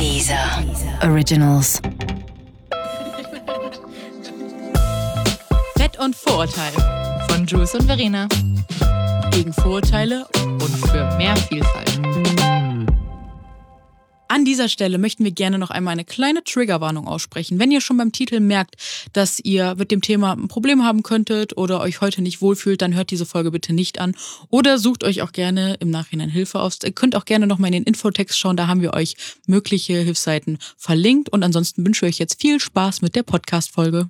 Deezer Originals. Fett und Vorurteil von Jules und Verena. Gegen Vorurteile und für mehr Vielfalt. An dieser Stelle möchten wir gerne noch einmal eine kleine Triggerwarnung aussprechen. Wenn ihr schon beim Titel merkt, dass ihr mit dem Thema ein Problem haben könntet oder euch heute nicht wohlfühlt, dann hört diese Folge bitte nicht an. Oder sucht euch auch gerne im Nachhinein Hilfe aus. Ihr könnt auch gerne nochmal in den Infotext schauen, da haben wir euch mögliche Hilfsseiten verlinkt. Und ansonsten wünsche ich euch jetzt viel Spaß mit der Podcast-Folge.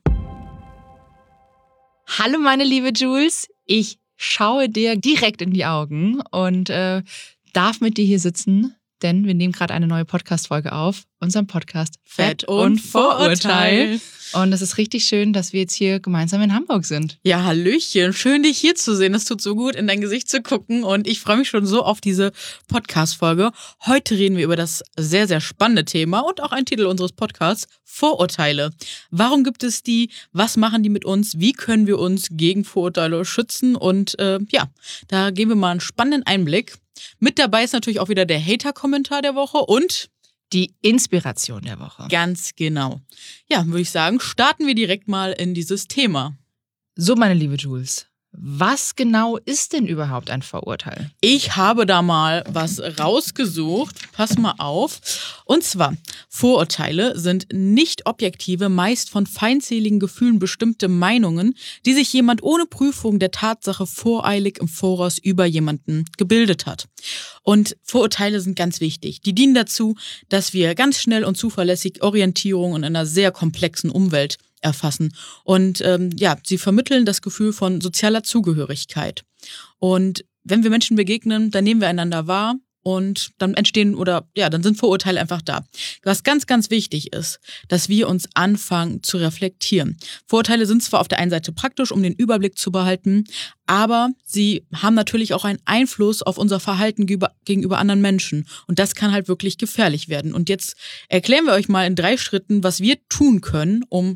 Hallo meine liebe Jules, ich schaue dir direkt in die Augen und darf mit dir hier sitzen. Denn wir nehmen gerade eine neue Podcast-Folge auf, unseren Podcast Fett und Vorurteil. Und es ist richtig schön, dass wir jetzt hier gemeinsam in Hamburg sind. Ja, hallöchen. Schön, dich hier zu sehen. Es tut so gut, in dein Gesicht zu gucken. Und ich freue mich schon so auf diese Podcast-Folge. Heute reden wir über das sehr, sehr spannende Thema und auch ein Titel unseres Podcasts, Vorurteile. Warum gibt es die? Was machen die mit uns? Wie können wir uns gegen Vorurteile schützen? Und da geben wir mal einen spannenden Einblick. Mit dabei ist natürlich auch wieder der Hater-Kommentar der Woche und die Inspiration der Woche. Ganz genau. Ja, würde ich sagen, starten wir direkt mal in dieses Thema. So, meine liebe Jules, was genau ist denn überhaupt ein Vorurteil? Ich habe da mal was rausgesucht. Pass mal auf. Und zwar, Vorurteile sind nicht objektive, meist von feindseligen Gefühlen bestimmte Meinungen, die sich jemand ohne Prüfung der Tatsache voreilig im Voraus über jemanden gebildet hat. Und Vorurteile sind ganz wichtig. Die dienen dazu, dass wir ganz schnell und zuverlässig Orientierung in einer sehr komplexen Umwelt erfassen. Und sie vermitteln das Gefühl von sozialer Zugehörigkeit. Und wenn wir Menschen begegnen, dann nehmen wir einander wahr und dann dann sind Vorurteile einfach da. Was ganz, ganz wichtig ist, dass wir uns anfangen zu reflektieren. Vorurteile sind zwar auf der einen Seite praktisch, um den Überblick zu behalten, aber sie haben natürlich auch einen Einfluss auf unser Verhalten gegenüber anderen Menschen. Und das kann halt wirklich gefährlich werden. Und jetzt erklären wir euch mal in 3 Schritten, was wir tun können, um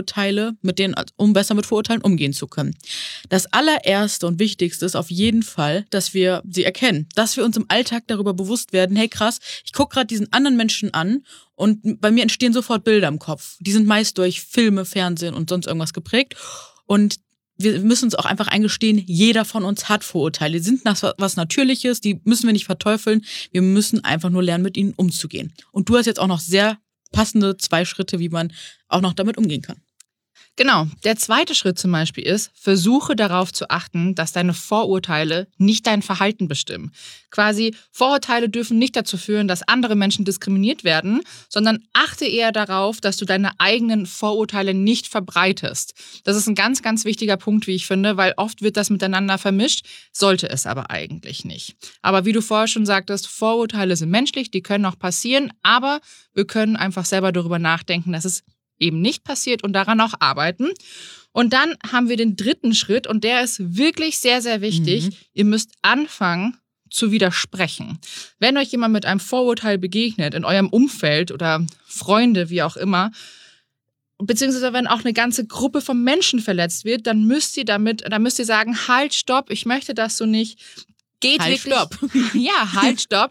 besser mit Vorurteilen umgehen zu können. Das allererste und wichtigste ist auf jeden Fall, dass wir sie erkennen. Dass wir uns im Alltag darüber bewusst werden, hey krass, ich gucke gerade diesen anderen Menschen an und bei mir entstehen sofort Bilder im Kopf. Die sind meist durch Filme, Fernsehen und sonst irgendwas geprägt. Und wir müssen uns auch einfach eingestehen, jeder von uns hat Vorurteile. Die sind was Natürliches, die müssen wir nicht verteufeln. Wir müssen einfach nur lernen, mit ihnen umzugehen. Und du hast jetzt auch noch sehr passende 2 Schritte, wie man auch noch damit umgehen kann. Genau. Der zweite Schritt zum Beispiel ist, versuche darauf zu achten, dass deine Vorurteile nicht dein Verhalten bestimmen. Quasi, Vorurteile dürfen nicht dazu führen, dass andere Menschen diskriminiert werden, sondern achte eher darauf, dass du deine eigenen Vorurteile nicht verbreitest. Das ist ein ganz, ganz wichtiger Punkt, wie ich finde, weil oft wird das miteinander vermischt, sollte es aber eigentlich nicht. Aber wie du vorher schon sagtest, Vorurteile sind menschlich, die können auch passieren, aber wir können einfach selber darüber nachdenken, dass es eben nicht passiert und daran auch arbeiten. Und dann haben wir den 3. Schritt und der ist wirklich sehr, sehr wichtig. Ihr müsst anfangen zu widersprechen. Wenn euch jemand mit einem Vorurteil begegnet, in eurem Umfeld oder Freunde, wie auch immer, beziehungsweise wenn auch eine ganze Gruppe von Menschen verletzt wird, dann müsst ihr sagen, halt, stopp, ich möchte das so nicht. Geht halt, wirklich, stopp. Ja, halt, stopp.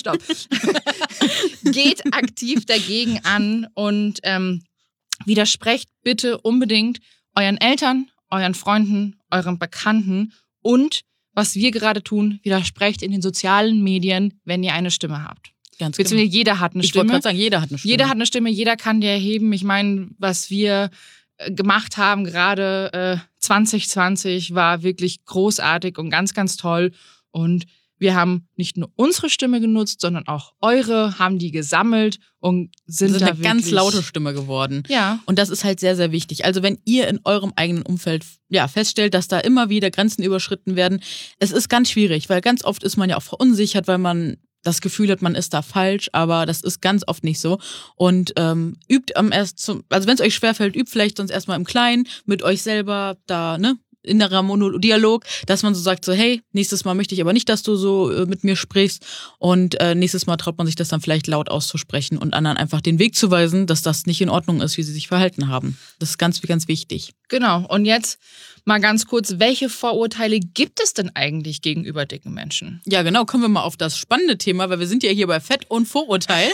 Geht aktiv dagegen an und widersprecht bitte unbedingt euren Eltern, euren Freunden, euren Bekannten und, was wir gerade tun, widersprecht in den sozialen Medien, wenn ihr eine Stimme habt. Ganz beziehungsweise genau. Jeder hat eine Stimme. Ich wollte gerade sagen, jeder hat eine Stimme. Jeder hat eine Stimme, jeder kann die erheben. Ich meine, was wir gemacht haben, gerade 2020, war wirklich großartig und ganz, ganz toll. Und wir haben nicht nur unsere Stimme genutzt, sondern auch eure, haben die gesammelt und sind da eine ganz laute Stimme geworden. Ja. Und das ist halt sehr, sehr wichtig. Also wenn ihr in eurem eigenen Umfeld feststellt, dass da immer wieder Grenzen überschritten werden, es ist ganz schwierig, weil ganz oft ist man ja auch verunsichert, weil man das Gefühl hat, man ist da falsch, aber das ist ganz oft nicht so. Und übt wenn es euch schwerfällt, übt vielleicht sonst erstmal im Kleinen mit euch selber da, innerer Dialog, dass man so sagt, so hey, nächstes Mal möchte ich aber nicht, dass du so mit mir sprichst und nächstes Mal traut man sich das dann vielleicht laut auszusprechen und anderen einfach den Weg zu weisen, dass das nicht in Ordnung ist, wie sie sich verhalten haben. Das ist ganz, ganz wichtig. Genau, und jetzt mal ganz kurz, welche Vorurteile gibt es denn eigentlich gegenüber dicken Menschen? Ja, genau, kommen wir mal auf das spannende Thema, weil wir sind ja hier bei Fett und Vorurteil.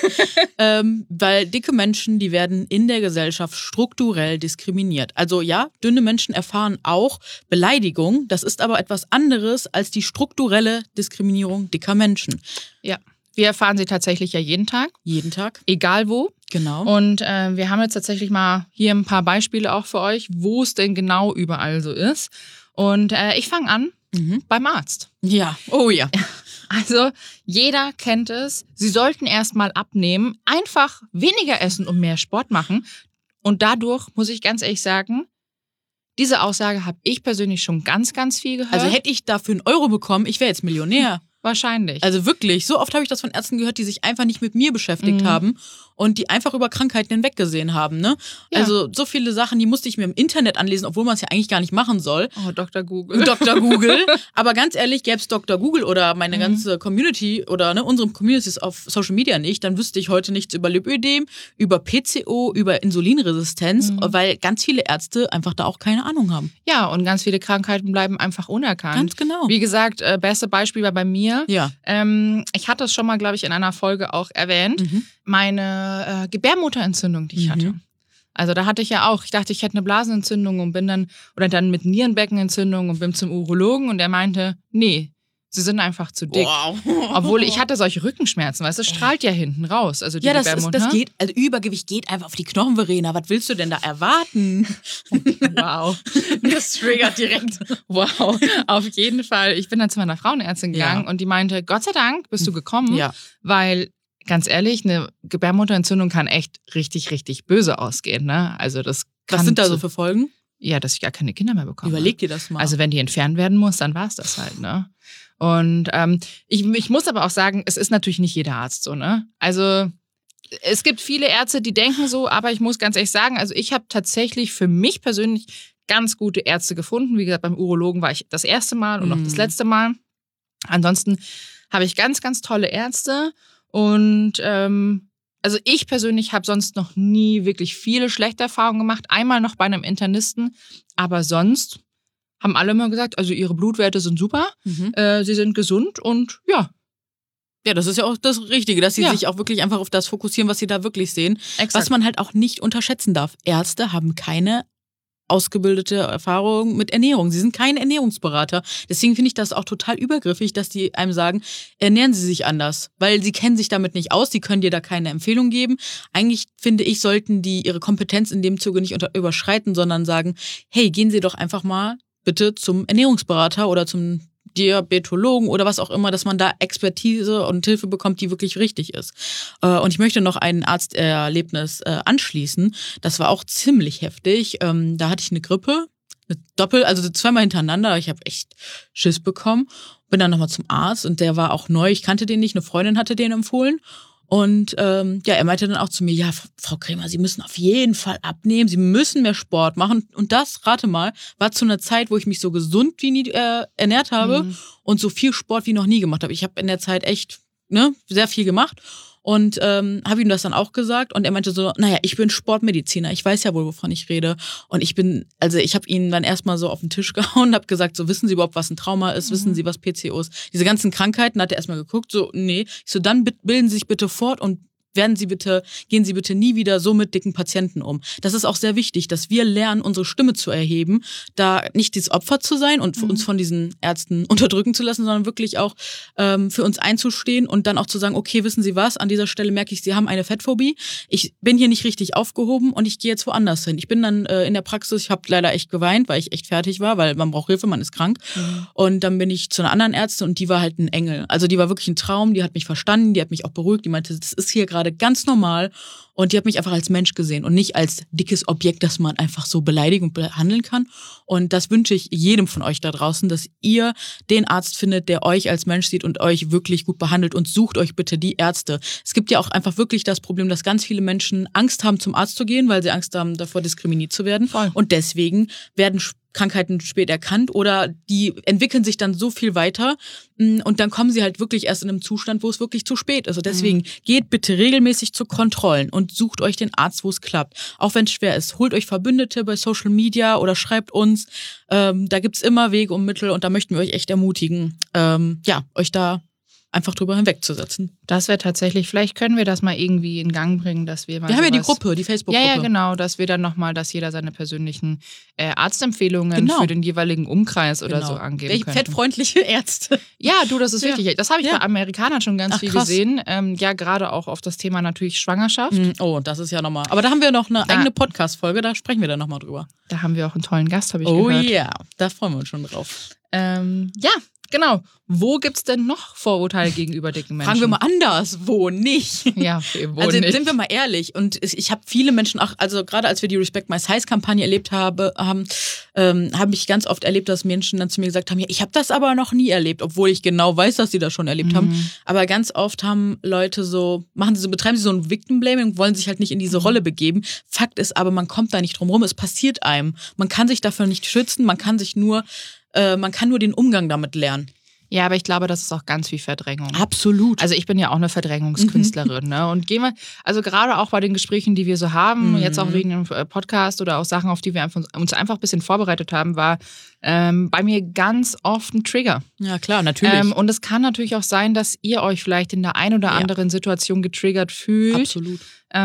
Weil dicke Menschen, die werden in der Gesellschaft strukturell diskriminiert. Also ja, dünne Menschen erfahren auch Beleidigung. Das ist aber etwas anderes als die strukturelle Diskriminierung dicker Menschen. Ja, wir erfahren sie tatsächlich ja jeden Tag. Jeden Tag. Egal wo. Genau. Und wir haben jetzt tatsächlich mal hier ein paar Beispiele auch für euch, wo es denn genau überall so ist. Und ich fange an beim Arzt. Ja, oh ja. Also jeder kennt es. Sie sollten erstmal abnehmen, einfach weniger essen und mehr Sport machen. Und dadurch, muss ich ganz ehrlich sagen, diese Aussage habe ich persönlich schon ganz, ganz viel gehört. Also hätte ich dafür einen Euro bekommen, ich wäre jetzt Millionär. Wahrscheinlich. Also wirklich, so oft habe ich das von Ärzten gehört, die sich einfach nicht mit mir beschäftigt haben und die einfach über Krankheiten hinweggesehen haben. Ne? Ja. Also so viele Sachen, die musste ich mir im Internet anlesen, obwohl man es ja eigentlich gar nicht machen soll. Oh, Dr. Google. Dr. Google. Aber ganz ehrlich, gäbe es Dr. Google oder meine ganze Community oder unsere Communities auf Social Media nicht, dann wüsste ich heute nichts über Lipödem, über PCO, über Insulinresistenz, weil ganz viele Ärzte einfach da auch keine Ahnung haben. Ja, und ganz viele Krankheiten bleiben einfach unerkannt. Ganz genau. Wie gesagt, beste Beispiel war bei mir. Ja. Ich hatte es schon mal, glaube ich, in einer Folge auch erwähnt. Meine Gebärmutterentzündung, die ich hatte. Also da hatte ich ja auch, ich dachte, ich hätte eine Blasenentzündung und bin dann mit Nierenbeckenentzündung und bin zum Urologen und der meinte, nee, sie sind einfach zu dick. Wow. Obwohl ich hatte solche Rückenschmerzen, weißt du, es strahlt ja hinten raus. Also die Ja, das Gebärmutter. geht, also Übergewicht geht einfach auf die Knochen, Verena. Was willst du denn da erwarten? Wow. Das triggert direkt. Wow, auf jeden Fall. Ich bin dann zu meiner Frauenärztin gegangen und die meinte, Gott sei Dank bist du gekommen, Ja. weil, ganz ehrlich, eine Gebärmutterentzündung kann echt richtig, richtig böse ausgehen. Ne? Also das kann Was sind da so für Folgen? Ja, dass ich gar keine Kinder mehr bekomme. Überleg dir das mal. Also wenn die entfernt werden muss, dann war es das halt, ne? Und ich muss aber auch sagen, es ist natürlich nicht jeder Arzt so, ne? Also es gibt viele Ärzte, die denken so, aber ich muss ganz ehrlich sagen, also ich habe tatsächlich für mich persönlich ganz gute Ärzte gefunden. Wie gesagt, beim Urologen war ich das erste Mal und auch das letzte Mal. Ansonsten habe ich ganz, ganz tolle Ärzte und also ich persönlich habe sonst noch nie wirklich viele schlechte Erfahrungen gemacht. Einmal noch bei einem Internisten, aber sonst haben alle immer gesagt, also ihre Blutwerte sind super, sie sind gesund und ja. Ja, das ist ja auch das Richtige, dass sie sich auch wirklich einfach auf das fokussieren, was sie da wirklich sehen. Exakt. Was man halt auch nicht unterschätzen darf. Ärzte haben keine ausgebildete Erfahrung mit Ernährung. Sie sind keine Ernährungsberater. Deswegen finde ich das auch total übergriffig, dass die einem sagen, ernähren Sie sich anders. Weil sie kennen sich damit nicht aus, die können dir da keine Empfehlung geben. Eigentlich, finde ich, sollten die ihre Kompetenz in dem Zuge nicht überschreiten, sondern sagen, hey, gehen Sie doch einfach mal bitte zum Ernährungsberater oder zum Diabetologen oder was auch immer, dass man da Expertise und Hilfe bekommt, die wirklich richtig ist. Und ich möchte noch ein Arzterlebnis anschließen. Das war auch ziemlich heftig. Da hatte ich eine Grippe, also zweimal hintereinander. Ich habe echt Schiss bekommen. Bin dann nochmal zum Arzt und der war auch neu. Ich kannte den nicht, eine Freundin hatte den empfohlen. Und er meinte dann auch zu mir, ja, Frau Krämer, Sie müssen auf jeden Fall abnehmen, Sie müssen mehr Sport machen. Und das, rate mal, war zu einer Zeit, wo ich mich so gesund wie nie ernährt habe und so viel Sport wie noch nie gemacht habe. Ich habe in der Zeit echt sehr viel gemacht und habe ihm das dann auch gesagt. Und er meinte so, naja, ich bin Sportmediziner, ich weiß ja wohl, wovon ich rede. Und ich habe ihn dann erstmal so auf den Tisch gehauen und habe gesagt, so, wissen Sie überhaupt, was ein Trauma ist? Wissen Sie, was PCO ist? Diese ganzen Krankheiten hat er erstmal geguckt, so, nee. Ich so, dann bilden Sie sich bitte fort und gehen Sie bitte nie wieder so mit dicken Patienten um. Das ist auch sehr wichtig, dass wir lernen, unsere Stimme zu erheben, da nicht dieses Opfer zu sein und uns von diesen Ärzten unterdrücken zu lassen, sondern wirklich auch für uns einzustehen und dann auch zu sagen, okay, wissen Sie was, an dieser Stelle merke ich, Sie haben eine Fettphobie, ich bin hier nicht richtig aufgehoben und ich gehe jetzt woanders hin. Ich bin dann in der Praxis, ich habe leider echt geweint, weil ich echt fertig war, weil man braucht Hilfe, man ist krank. Und dann bin ich zu einer anderen Ärztin und die war halt ein Engel. Also die war wirklich ein Traum, die hat mich verstanden, die hat mich auch beruhigt, die meinte, das ist hier gerade ganz normal und die hat mich einfach als Mensch gesehen und nicht als dickes Objekt, das man einfach so beleidigen und behandeln kann. Und das wünsche ich jedem von euch da draußen, dass ihr den Arzt findet, der euch als Mensch sieht und euch wirklich gut behandelt und sucht euch bitte die Ärzte. Es gibt ja auch einfach wirklich das Problem, dass ganz viele Menschen Angst haben, zum Arzt zu gehen, weil sie Angst haben, davor diskriminiert zu werden. Voll. Und deswegen werden Krankheiten spät erkannt oder die entwickeln sich dann so viel weiter und dann kommen sie halt wirklich erst in einem Zustand, wo es wirklich zu spät ist. Und deswegen geht bitte regelmäßig zu Kontrollen und sucht euch den Arzt, wo es klappt. Auch wenn es schwer ist. Holt euch Verbündete bei Social Media oder schreibt uns. Da gibt's immer Wege und Mittel und da möchten wir euch echt ermutigen, euch da einfach drüber hinwegzusetzen. Das wäre tatsächlich, vielleicht können wir das mal irgendwie in Gang bringen, dass wir mal. Wir haben ja die Gruppe, die Facebook-Gruppe. Ja, genau, dass wir dann nochmal, dass jeder seine persönlichen Arztempfehlungen für den jeweiligen Umkreis oder so angeben könnte. Fettfreundliche Ärzte. Ja, du, das ist wichtig. Das habe ich bei Amerikanern schon ganz viel gesehen. Gerade auch auf das Thema natürlich Schwangerschaft. Oh, das ist ja nochmal. Aber da haben wir noch eine eigene Podcast-Folge, da sprechen wir dann nochmal drüber. Da haben wir auch einen tollen Gast, habe ich gehört. Oh ja, da freuen wir uns schon drauf. Genau. Wo gibt's denn noch Vorurteile gegenüber dicken Menschen? Fragen wir mal anders, wo nicht? Ja, wo also nicht? Sind wir mal ehrlich. Und ich habe viele Menschen auch, also gerade als wir die Respect My Size-Kampagne erlebt habe ich ganz oft erlebt, dass Menschen dann zu mir gesagt haben, ja, ich habe das aber noch nie erlebt, obwohl ich genau weiß, dass sie das schon erlebt haben. Aber ganz oft haben Leute betreiben sie so ein Victim-Blaming und wollen sich halt nicht in diese Rolle begeben. Fakt ist aber, man kommt da nicht drum rum, es passiert einem. Man kann sich dafür nicht schützen, man kann nur den Umgang damit lernen. Ja, aber ich glaube, das ist auch ganz viel Verdrängung. Absolut. Also ich bin ja auch eine Verdrängungskünstlerin, ne? Und gehen wir, also gerade auch bei den Gesprächen, die wir so haben, jetzt auch wegen dem Podcast oder auch Sachen, auf die wir uns einfach ein bisschen vorbereitet haben, war bei mir ganz oft ein Trigger. Ja, klar, natürlich. Und es kann natürlich auch sein, dass ihr euch vielleicht in der einen oder anderen Situation getriggert fühlt. Absolut.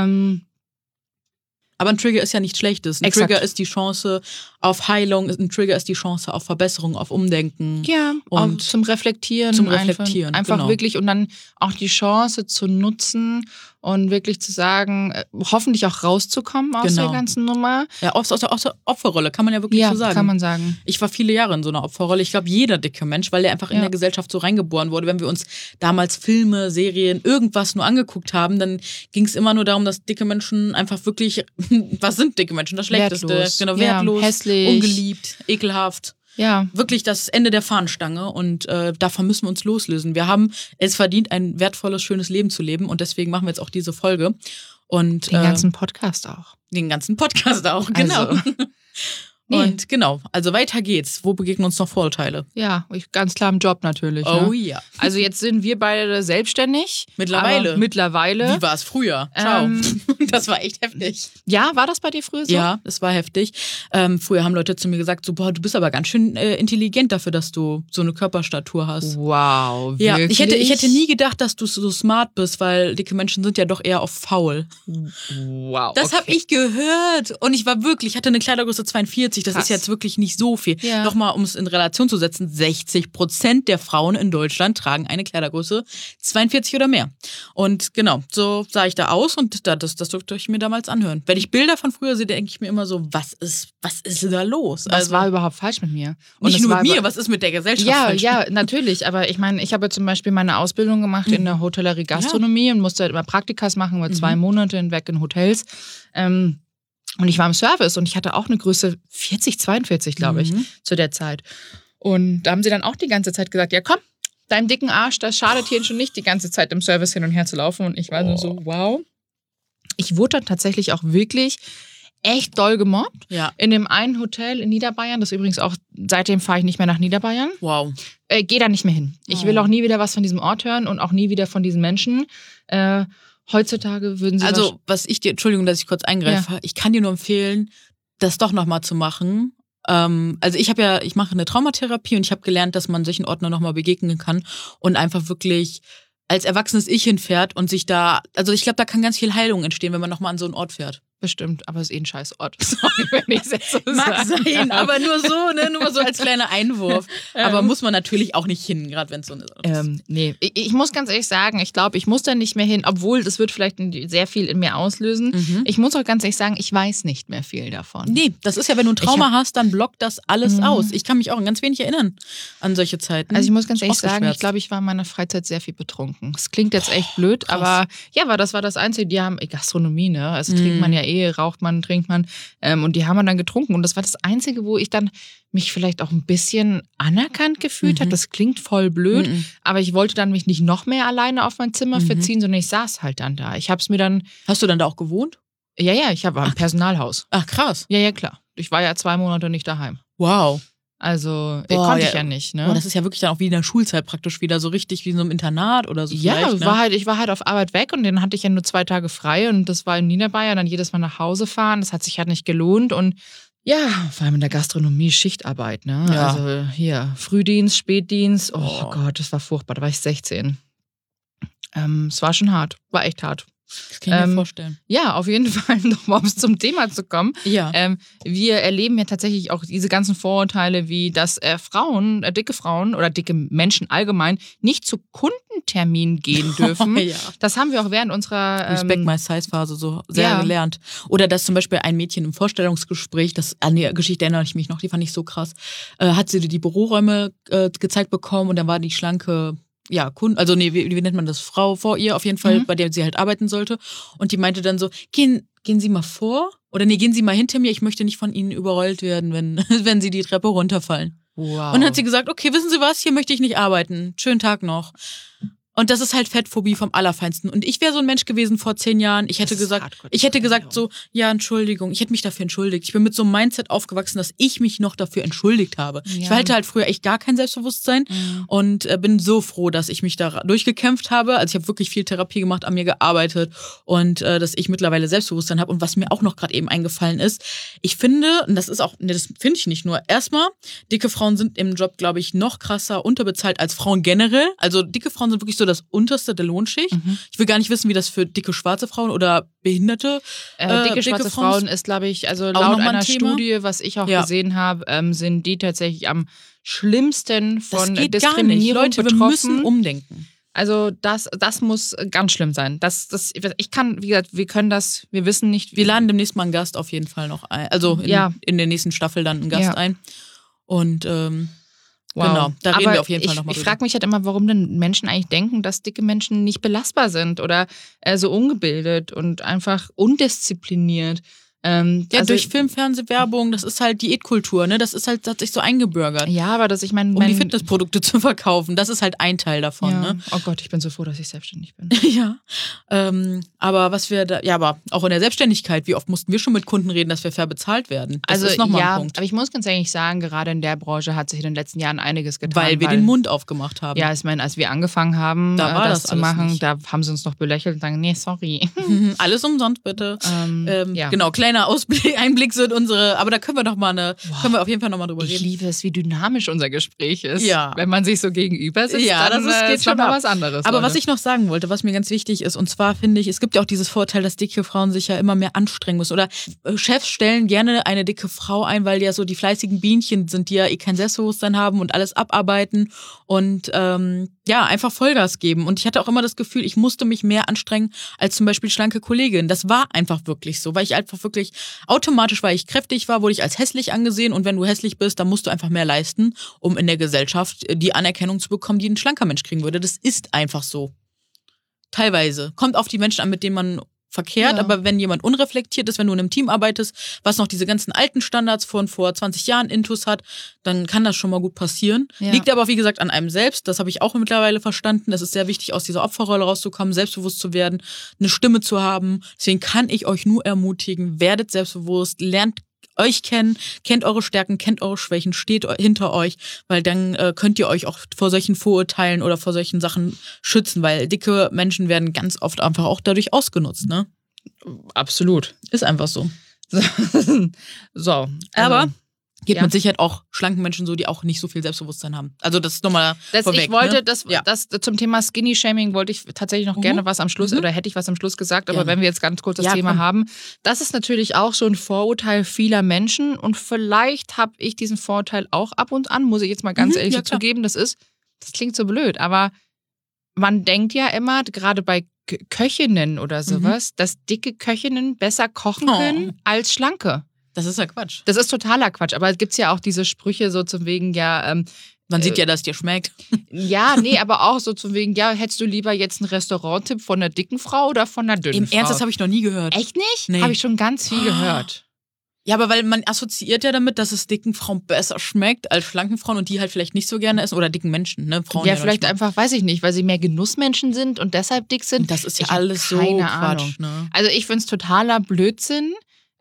Aber ein Trigger ist ja nichts Schlechtes. Ein Trigger ist die Chance auf Heilung, ein Trigger ist die Chance auf Verbesserung, auf Umdenken. Ja, und zum Reflektieren. Einfach genau. Wirklich und dann auch die Chance zu nutzen und wirklich zu sagen, hoffentlich auch rauszukommen aus der ganzen Nummer. Ja, aus der Opferrolle, kann man ja wirklich so sagen. Ja, kann man sagen. Ich war viele Jahre in so einer Opferrolle. Ich glaube, jeder dicke Mensch, weil der einfach in der Gesellschaft so reingeboren wurde. Wenn wir uns damals Filme, Serien, irgendwas nur angeguckt haben, dann ging es immer nur darum, dass dicke Menschen einfach wirklich, was sind dicke Menschen? Das Schlechteste. Wertlos. Genau, wertlos, hässlich, ungeliebt, ekelhaft. Ja. Wirklich das Ende der Fahnenstange und davon müssen wir uns loslösen. Wir haben es verdient, ein wertvolles, schönes Leben zu leben und deswegen machen wir jetzt auch diese Folge. Und den ganzen Podcast auch. Genau. Also, und genau, also weiter geht's. Wo begegnen uns noch Vorurteile? Ja, ganz klar im Job natürlich. Oh ne? ja. Also jetzt sind wir beide selbstständig. Mittlerweile. Mittlerweile. Wie war es früher? Ciao. Das war echt heftig. Ja, war das bei dir früher so? Ja, das war heftig. Früher haben Leute zu mir gesagt, so, boah, du bist aber ganz schön intelligent dafür, dass du so eine Körperstatur hast. Wow, ja, wirklich? Ich hätte nie gedacht, dass du so smart bist, weil dicke Menschen sind ja doch eher auf faul. Wow. Das habe ich gehört. Und ich hatte eine Kleidergröße 42. Das ist jetzt wirklich nicht so viel. Ja. Nochmal, um es in Relation zu setzen, 60% der Frauen in Deutschland tragen eine Kleidergröße 42 oder mehr. Und genau, so sah ich da aus und das durfte ich mir damals anhören. Wenn ich Bilder von früher sehe, denke ich mir immer so, was ist da los? Was war überhaupt falsch mit mir? Und nicht nur mit mir, was ist mit der Gesellschaft falsch? Ja, natürlich. Aber ich meine, ich habe zum Beispiel meine Ausbildung gemacht in der Hotellerie Gastronomie und musste halt immer Praktikas machen, über 2 Monate hinweg in Hotels. Und ich war im Service und ich hatte auch eine Größe 40, 42, glaube ich, zu der Zeit. Und da haben sie dann auch die ganze Zeit gesagt, ja komm, deinem dicken Arsch, das schadet hier schon nicht, die ganze Zeit im Service hin und her zu laufen. Und ich war nur so, wow. Ich wurde dann tatsächlich auch wirklich echt doll gemobbt. Ja. In dem einen Hotel in Niederbayern, das übrigens auch, seitdem fahre ich nicht mehr nach Niederbayern. Wow. Geh da nicht mehr hin. Ich will auch nie wieder was von diesem Ort hören und auch nie wieder von diesen Menschen. Heutzutage würden sie... Also, Entschuldigung, dass ich kurz eingreife, ich kann dir nur empfehlen, das doch nochmal zu machen. Also ich mache eine Traumatherapie und ich habe gelernt, dass man solchen Orten nochmal begegnen kann und einfach wirklich als erwachsenes Ich hinfährt und sich da, also ich glaube, da kann ganz viel Heilung entstehen, wenn man nochmal an so einen Ort fährt. Bestimmt, aber es ist ein scheiß Ort. Sorry, wenn ich es jetzt so Mag sage. sein, aber nur so als kleiner Einwurf. Aber muss man natürlich auch nicht hin, gerade wenn es so ist. Nee, ich muss ganz ehrlich sagen, ich glaube, ich muss da nicht mehr hin, obwohl das wird vielleicht sehr viel in mir auslösen. Ich muss auch ganz ehrlich sagen, ich weiß nicht mehr viel davon. Nee, das ist ja, wenn du ein Trauma hast, dann blockt das alles aus. Ich kann mich auch ganz wenig erinnern an solche Zeiten. Also ich muss ganz ehrlich sagen, ich glaube, ich war in meiner Freizeit sehr viel betrunken. Das klingt jetzt echt blöd, krass. aber ja, das war das Einzige. Die haben Gastronomie, ne? Also trinkt man ja raucht man, trinkt man. Und die haben wir dann getrunken. Und das war das Einzige, wo ich dann mich vielleicht auch ein bisschen anerkannt gefühlt habe. Das klingt voll blöd, aber ich wollte dann mich nicht noch mehr alleine auf mein Zimmer verziehen, sondern ich saß halt dann da. Ich habe es mir dann... Hast du dann da auch gewohnt? Ja, ich war im Personalhaus. Ach, krass. Ja, klar. Ich war ja 2 Monate nicht daheim. Wow. Also, Boah, konnte ich ja nicht, ne? Boah, das ist ja wirklich dann auch wie in der Schulzeit praktisch wieder so richtig wie in so einem Internat oder so. Ja, vielleicht, ne? ich war halt auf Arbeit weg und dann hatte ich ja nur 2 Tage frei und das war in Niederbayern, dann jedes Mal nach Hause fahren, das hat sich halt nicht gelohnt und ja, vor allem in der Gastronomie Schichtarbeit, ne? Ja. Also hier, Frühdienst, Spätdienst, oh Oh. Gott, das war furchtbar, da war ich 16. Es war schon hart, war echt hart. Das kann ich mir vorstellen. Ja, auf jeden Fall, nochmal um zum Thema zu kommen. Ja. Wir erleben ja tatsächlich auch diese ganzen Vorurteile, wie dass dicke Frauen oder dicke Menschen allgemein nicht zu Kundenterminen gehen dürfen. Ja. Das haben wir auch während unserer Respect My Size-Phase so sehr ja. gelernt. Oder dass zum Beispiel ein Mädchen im Vorstellungsgespräch, an die Geschichte erinnere ich mich noch, die fand ich so krass, hat sie die Büroräume gezeigt bekommen und dann war die schlanke wie nennt man das, Frau vor ihr auf jeden Fall, bei der sie halt arbeiten sollte. Und die meinte dann so, gehen Sie mal vor oder nee, gehen Sie mal hinter mir, ich möchte nicht von Ihnen überrollt werden, wenn Sie die Treppe runterfallen. Wow. Und dann hat sie gesagt, okay, wissen Sie was, hier möchte ich nicht arbeiten, schönen Tag noch. Und das ist halt Fettphobie vom Allerfeinsten. Und ich wäre so ein Mensch gewesen vor 10 Jahren. Ich hätte gesagt so, ja, Entschuldigung. Ich hätte mich dafür entschuldigt. Ich bin mit so einem Mindset aufgewachsen, dass ich mich noch dafür entschuldigt habe. Ja. Ich hatte halt früher echt gar kein Selbstbewusstsein und bin so froh, dass ich mich da durchgekämpft habe. Also ich habe wirklich viel Therapie gemacht, an mir gearbeitet und dass ich mittlerweile Selbstbewusstsein habe. Und was mir auch noch gerade eben eingefallen ist, ich finde, und das finde ich nicht nur, erstmal, dicke Frauen sind im Job, glaube ich, noch krasser unterbezahlt als Frauen generell. Also dicke Frauen sind wirklich so das unterste der Lohnschicht. Ich will gar nicht wissen, wie das für dicke schwarze Frauen oder behinderte dicke schwarze Frauen ist, glaube ich, also laut einer Studie, was ich auch gesehen habe, sind die tatsächlich am schlimmsten von Diskriminierung Leute, betroffen. wir müssen umdenken. Also das muss ganz schlimm sein. Wir wissen nicht. Wir laden demnächst mal einen Gast auf jeden Fall noch ein. Also in der nächsten Staffel dann einen Gast ein. Und wow. Genau, da reden wir auf jeden Fall nochmal drüber. Ich frage mich halt immer, warum denn Menschen eigentlich denken, dass dicke Menschen nicht belastbar sind oder so ungebildet und einfach undiszipliniert. Durch Film, Fernseh, Werbung, das ist halt Diätkultur, ne? Das hat sich so eingebürgert. Ja, aber um die Fitnessprodukte zu verkaufen, das ist halt ein Teil davon, ne? Oh Gott, ich bin so froh, dass ich selbstständig bin. Ja, aber aber auch in der Selbstständigkeit, wie oft mussten wir schon mit Kunden reden, dass wir fair bezahlt werden? Das ist nochmal ein Punkt. Aber ich muss ganz ehrlich sagen, gerade in der Branche hat sich in den letzten Jahren einiges getan. Weil wir den Mund aufgemacht haben. Ja, ich meine, als wir angefangen haben, das zu machen, nicht. Da haben sie uns noch belächelt und sagen, nee, sorry. Alles umsonst, bitte. Ja. Genau, kleiner Einblick sind unsere, aber da können wir können wir auf jeden Fall nochmal drüber reden. Ich liebe es, wie dynamisch unser Gespräch ist. Ja. Wenn man sich so gegenüber sitzt, dann geht schon mal was anderes. Aber was ich noch sagen wollte, was mir ganz wichtig ist, und zwar finde ich, es gibt ja auch dieses Vorteil, dass dicke Frauen sich ja immer mehr anstrengen müssen. Oder Chefs stellen gerne eine dicke Frau ein, weil die ja so die fleißigen Bienchen sind, die ja kein Selbstbewusstsein haben und alles abarbeiten und einfach Vollgas geben. Und ich hatte auch immer das Gefühl, ich musste mich mehr anstrengen als zum Beispiel schlanke Kollegin. Das war einfach wirklich so, weil ich einfach wirklich automatisch, weil ich kräftig war, wurde ich als hässlich angesehen. Und wenn du hässlich bist, dann musst du einfach mehr leisten, um in der Gesellschaft die Anerkennung zu bekommen, die ein schlanker Mensch kriegen würde. Das ist einfach so. Teilweise. Kommt auf die Menschen an, mit denen man verkehrt, aber wenn jemand unreflektiert ist, wenn du in einem Team arbeitest, was noch diese ganzen alten Standards von vor 20 Jahren intus hat, dann kann das schon mal gut passieren. Ja. Liegt aber, wie gesagt, an einem selbst. Das habe ich auch mittlerweile verstanden. Das ist sehr wichtig, aus dieser Opferrolle rauszukommen, selbstbewusst zu werden, eine Stimme zu haben. Deswegen kann ich euch nur ermutigen, werdet selbstbewusst, lernt euch kennen, kennt eure Stärken, kennt eure Schwächen, steht hinter euch, weil dann könnt ihr euch auch vor solchen Vorurteilen oder vor solchen Sachen schützen, weil dicke Menschen werden ganz oft einfach auch dadurch ausgenutzt, ne? Absolut. Ist einfach so. So. Aber geht mit Sicherheit auch schlanken Menschen so, die auch nicht so viel Selbstbewusstsein haben. Also das ist nochmal vorweg. Ich wollte, ne? das zum Thema Skinny-Shaming wollte ich tatsächlich noch gerne was am Schluss, oder hätte ich was am Schluss gesagt, aber wenn wir jetzt ganz kurz das Thema haben, das ist natürlich auch so ein Vorurteil vieler Menschen und vielleicht habe ich diesen Vorurteil auch ab und an, muss ich jetzt mal ganz ehrlich zugeben, das klingt so blöd, aber man denkt ja immer, gerade bei Köchinnen oder sowas, dass dicke Köchinnen besser kochen können als schlanke. Das ist ja Quatsch. Das ist totaler Quatsch. Aber es gibt ja auch diese Sprüche so zum wegen, man sieht ja, dass es dir schmeckt. Ja, nee, aber auch so zum wegen, hättest du lieber jetzt einen Restauranttipp von einer dicken Frau oder von einer dünnen Frau? Im Ernst, das habe ich noch nie gehört. Echt nicht? Nee. Habe ich schon ganz viel gehört. Ja, aber weil man assoziiert ja damit, dass es dicken Frauen besser schmeckt als schlanken Frauen und die halt vielleicht nicht so gerne essen oder dicken Menschen, ne? Frauen ja, vielleicht einfach, weiß ich nicht, weil sie mehr Genussmenschen sind und deshalb dick sind. Das ist ja alles so keine Quatsch, Ahnung. Ne? Also ich finde es totaler Blödsinn.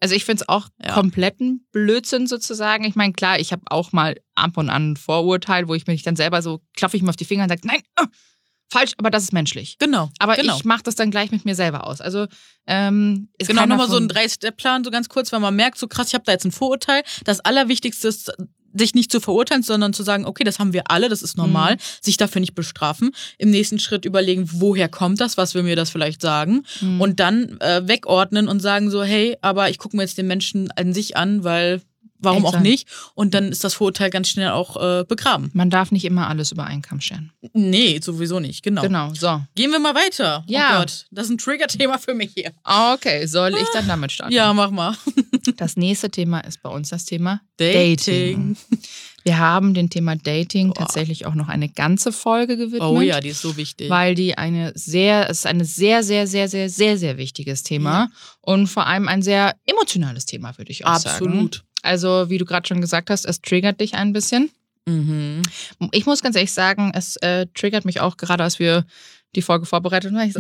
Also ich finde es auch kompletten Blödsinn sozusagen. Ich meine, klar, ich habe auch mal ab und an ein Vorurteil, wo ich mich dann selber so, klopfe ich mir auf die Finger und sage, nein, falsch, aber das ist menschlich. Genau. Aber ich mache das dann gleich mit mir selber aus. Also ist genau, nochmal so ein 3-Step-Plan, so ganz kurz, weil man merkt, so krass, ich habe da jetzt ein Vorurteil. Das Allerwichtigste ist, sich nicht zu verurteilen, sondern zu sagen, okay, das haben wir alle, das ist normal, sich dafür nicht bestrafen. Im nächsten Schritt überlegen, woher kommt das, was will mir das vielleicht sagen? Und dann wegordnen und sagen so, hey, aber ich gucke mir jetzt den Menschen an sich an, weil warum auch nicht? Und dann ist das Vorurteil ganz schnell auch begraben. Man darf nicht immer alles über einen Kamm scheren. Nee, sowieso nicht, genau. Genau, so. Gehen wir mal weiter. Ja. Oh Gott, das ist ein Trigger-Thema für mich hier. Okay, soll ich dann damit starten? Ja, mach mal. Das nächste Thema ist bei uns das Thema Dating. Wir haben dem Thema Dating tatsächlich auch noch eine ganze Folge gewidmet. Oh ja, die ist so wichtig. Weil es ist ein sehr, sehr, sehr, sehr, sehr, sehr wichtiges Thema und vor allem ein sehr emotionales Thema, würde ich auch sagen. Absolut. Also, wie du gerade schon gesagt hast, es triggert dich ein bisschen. Mhm. Ich muss ganz ehrlich sagen, es triggert mich auch, gerade als wir die Folge vorbereitet haben. Ich so,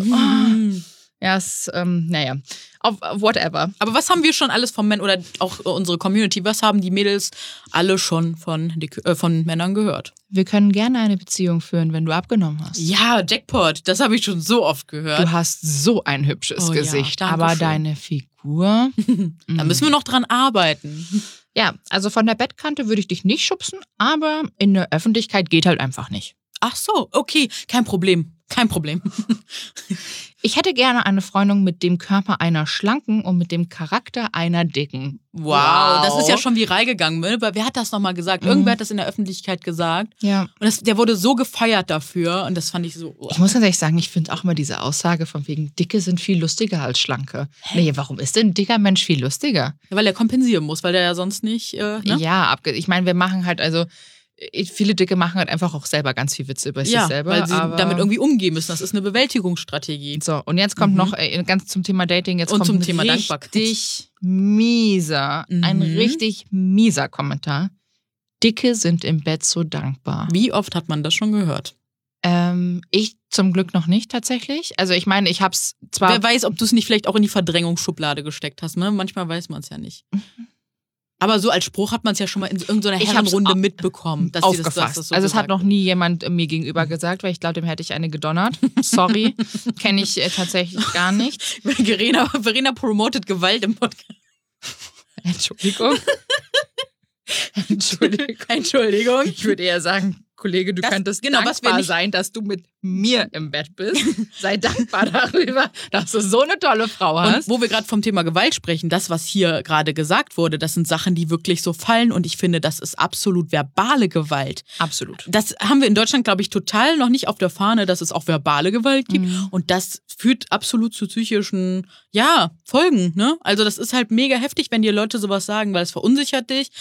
naja, whatever. Aber was haben wir schon alles von Männern oder auch unsere Community, was haben die Mädels alle schon von Männern gehört? Wir können gerne eine Beziehung führen, wenn du abgenommen hast. Ja, Jackpot, das habe ich schon so oft gehört. Du hast so ein hübsches Gesicht, ja, aber deine Figur... Da müssen wir noch dran arbeiten. Ja, also von der Bettkante würde ich dich nicht schubsen, aber in der Öffentlichkeit geht halt einfach nicht. Ach so, okay, kein Problem. Kein Problem. Ich hätte gerne eine Freundin mit dem Körper einer Schlanken und mit dem Charakter einer Dicken. Wow, das ist ja schon viral gegangen. Ne? Wer hat das nochmal gesagt? Irgendwer hat das in der Öffentlichkeit gesagt. Ja. Und der wurde so gefeiert dafür und das fand ich so... Ich muss ganz ehrlich sagen, ich finde auch immer diese Aussage von wegen, Dicke sind viel lustiger als Schlanke. Nee, warum ist denn ein dicker Mensch viel lustiger? Ja, weil er kompensieren muss, weil der ja sonst nicht... Ne? Ja, ich meine, wir machen halt viele Dicke machen halt einfach auch selber ganz viel Witze über sich selber. Weil sie damit irgendwie umgehen müssen. Das ist eine Bewältigungsstrategie. So, und jetzt kommt noch ganz zum Thema Dating, kommt zum Thema Dankbarkeit. Ein richtig mieser Kommentar. Dicke sind im Bett so dankbar. Wie oft hat man das schon gehört? Ich zum Glück noch nicht tatsächlich. Also ich meine, ich hab's zwar... Wer weiß, ob du es nicht vielleicht auch in die Verdrängungsschublade gesteckt hast. Ne? Manchmal weiß man es ja nicht. Aber so als Spruch hat man es ja schon mal in irgendeiner Herrenrunde mitbekommen. Dass aufgefasst. Das so also es hat noch nie jemand mir gegenüber gesagt, weil ich glaube, dem hätte ich eine gedonnert. Sorry, kenne ich tatsächlich gar nicht. Verena promotet Gewalt im Podcast. Entschuldigung. Ich würde eher sagen, Kollege, du könntest dankbar sein, dass du mit mir im Bett bist. Sei dankbar darüber, dass du so eine tolle Frau hast. Und wo wir gerade vom Thema Gewalt sprechen, das, was hier gerade gesagt wurde, das sind Sachen, die wirklich so fallen und ich finde, das ist absolut verbale Gewalt. Absolut. Das haben wir in Deutschland, glaube ich, total noch nicht auf der Fahne, dass es auch verbale Gewalt gibt und das führt absolut zu psychischen, Folgen. Ne? Also das ist halt mega heftig, wenn dir Leute sowas sagen, weil es verunsichert dich.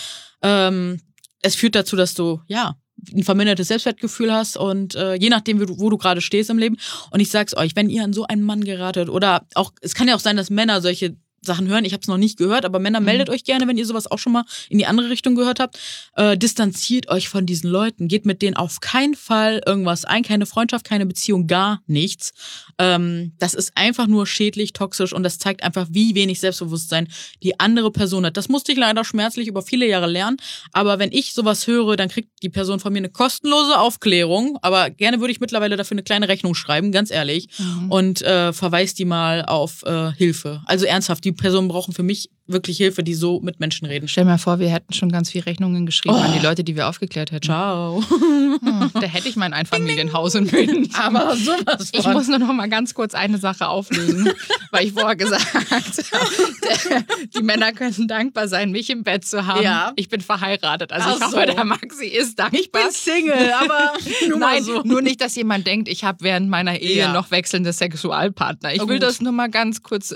Es führt dazu, dass du, ein vermindertes Selbstwertgefühl hast und je nachdem, wo du gerade stehst im Leben. Und ich sag's euch, wenn ihr an so einen Mann geratet oder auch, es kann ja auch sein, dass Männer solche Sachen hören. Ich habe es noch nicht gehört, aber Männer, meldet euch gerne, wenn ihr sowas auch schon mal in die andere Richtung gehört habt. Distanziert euch von diesen Leuten. Geht mit denen auf keinen Fall irgendwas ein. Keine Freundschaft, keine Beziehung, gar nichts. Das ist einfach nur schädlich, toxisch und das zeigt einfach, wie wenig Selbstbewusstsein die andere Person hat. Das musste ich leider schmerzlich über viele Jahre lernen. Aber wenn ich sowas höre, dann kriegt die Person von mir eine kostenlose Aufklärung. Aber gerne würde ich mittlerweile dafür eine kleine Rechnung schreiben, ganz ehrlich. Und verweist die mal auf Hilfe. Also ernsthaft, die Personen brauchen für mich wirklich Hilfe, die so mit Menschen reden. Stell dir mal vor, wir hätten schon ganz viele Rechnungen geschrieben an die Leute, die wir aufgeklärt hätten. Ciao. Da hätte ich mein Einfamilienhaus in München. Aber sowas von. Ich muss nur noch mal ganz kurz eine Sache auflösen, weil ich vorher gesagt habe, die Männer können dankbar sein, mich im Bett zu haben. Ja. Ich bin verheiratet. Also ich hoffe, der Maxi ist dankbar. Ich bin Single, aber Nein, nur nicht, dass jemand denkt, ich habe während meiner Ehe noch wechselnde Sexualpartner. Ich will das nur mal ganz kurz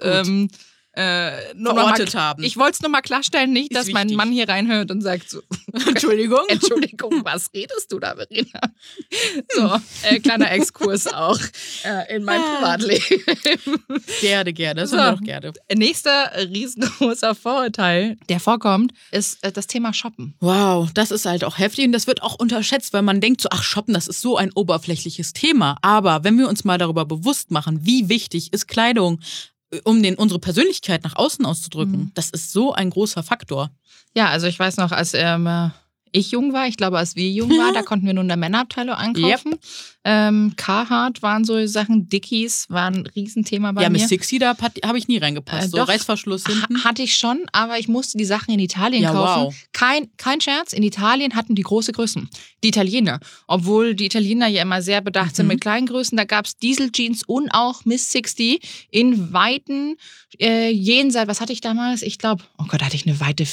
verortet haben. Ich wollte es nur mal klarstellen, nicht, Ist dass mein wichtig. Mann hier reinhört und sagt so, Entschuldigung, was redest du da, Verena? So, kleiner Exkurs auch in mein Privatleben. Gerne. Das hören wir doch gerne. Nächster riesengroßer Vorurteil, der vorkommt, ist das Thema Shoppen. Wow, das ist halt auch heftig und das wird auch unterschätzt, weil man denkt so, Shoppen, das ist so ein oberflächliches Thema. Aber wenn wir uns mal darüber bewusst machen, wie wichtig ist Kleidung um unsere Persönlichkeit nach außen auszudrücken. Das ist so ein großer Faktor. Ja, also ich weiß noch, als ich jung war, ich glaube, als wir jung waren, da konnten wir nur in der Männerabteilung einkaufen. Carhartt waren so Sachen, Dickies waren ein Riesenthema bei mir. Ja, Miss Sixty, da habe ich nie reingepasst. So doch, Reißverschluss hinten. Hatte ich schon, aber ich musste die Sachen in Italien kaufen. Wow. Kein Scherz, in Italien hatten die große Größen. Die Italiener. Obwohl die Italiener ja immer sehr bedacht sind mit kleinen Größen. Da gab es Diesel-Jeans und auch Miss Sixty in Weiten jenseits. Was hatte ich damals? Ich glaube, oh Gott, hatte ich eine Weite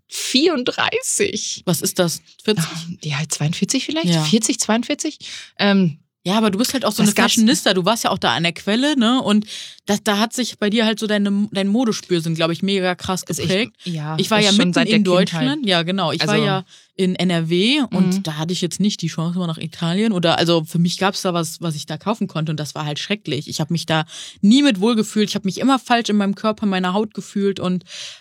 34. Was ist das? 40? Ja, 42 vielleicht? Ja. 40, 42? Ja, aber du bist halt auch so eine Fashionista. Du warst ja auch da an der Quelle, ne? Und da hat sich bei dir halt so dein Modespürsinn, glaube ich, mega krass geprägt. Ich war ja mitten in Deutschland. Ja, genau. Ich war ja in NRW und da hatte ich jetzt nicht die Chance, mal nach Italien. Also für mich gab es da was ich da kaufen konnte und das war halt schrecklich. Ich habe mich da nie mit wohlgefühlt. Ich habe mich immer falsch in meinem Körper, in meiner Haut gefühlt und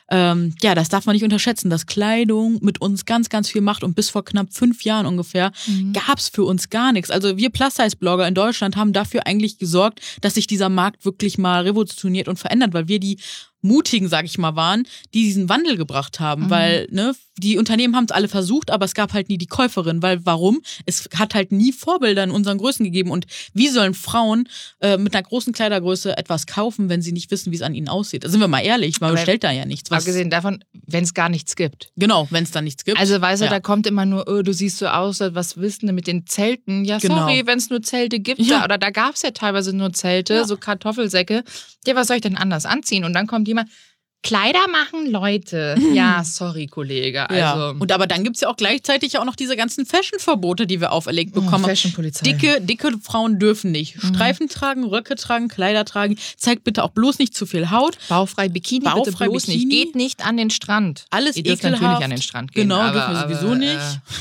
das darf man nicht unterschätzen, dass Kleidung mit uns ganz, ganz viel macht und bis vor knapp 5 Jahren ungefähr gab es für uns gar nichts. Also wir Plus-Size-Blogger in Deutschland haben dafür eigentlich gesorgt, dass sich dieser Markt wirklich mal revolutioniert und verändert, weil wir die Mutigen, sag ich mal, waren, die diesen Wandel gebracht haben, weil die Unternehmen haben es alle versucht, aber es gab halt nie die Käuferin, weil warum? Es hat halt nie Vorbilder in unseren Größen gegeben und wie sollen Frauen mit einer großen Kleidergröße etwas kaufen, wenn sie nicht wissen, wie es an ihnen aussieht? Da sind wir mal ehrlich, man bestellt da ja nichts. Abgesehen davon, wenn es gar nichts gibt. Genau, wenn es da nichts gibt. Also weißt du, da kommt immer nur, du siehst so aus, was willst du denn mit den Zelten? Ja, sorry, wenn es nur Zelte gibt. Ja. Oder da gab es ja teilweise nur Zelte, so Kartoffelsäcke. Ja, was soll ich denn anders anziehen? Und dann kommt jemand, Kleider machen Leute. Ja, sorry, Kollege. Also, ja. Und aber dann gibt es ja auch gleichzeitig auch noch diese ganzen Fashion-Verbote, die wir auferlegt bekommen. Fashion-Polizei. Dicke Frauen dürfen nicht Streifen tragen, Röcke tragen, Kleider tragen. Zeigt bitte auch bloß nicht zu viel Haut. Bauchfrei Bikini, bitte bloß nicht. Geht nicht an den Strand. Alles Ihr dürft ekelhaft. natürlich an den Strand gehen. Genau, dürfen wir sowieso nicht.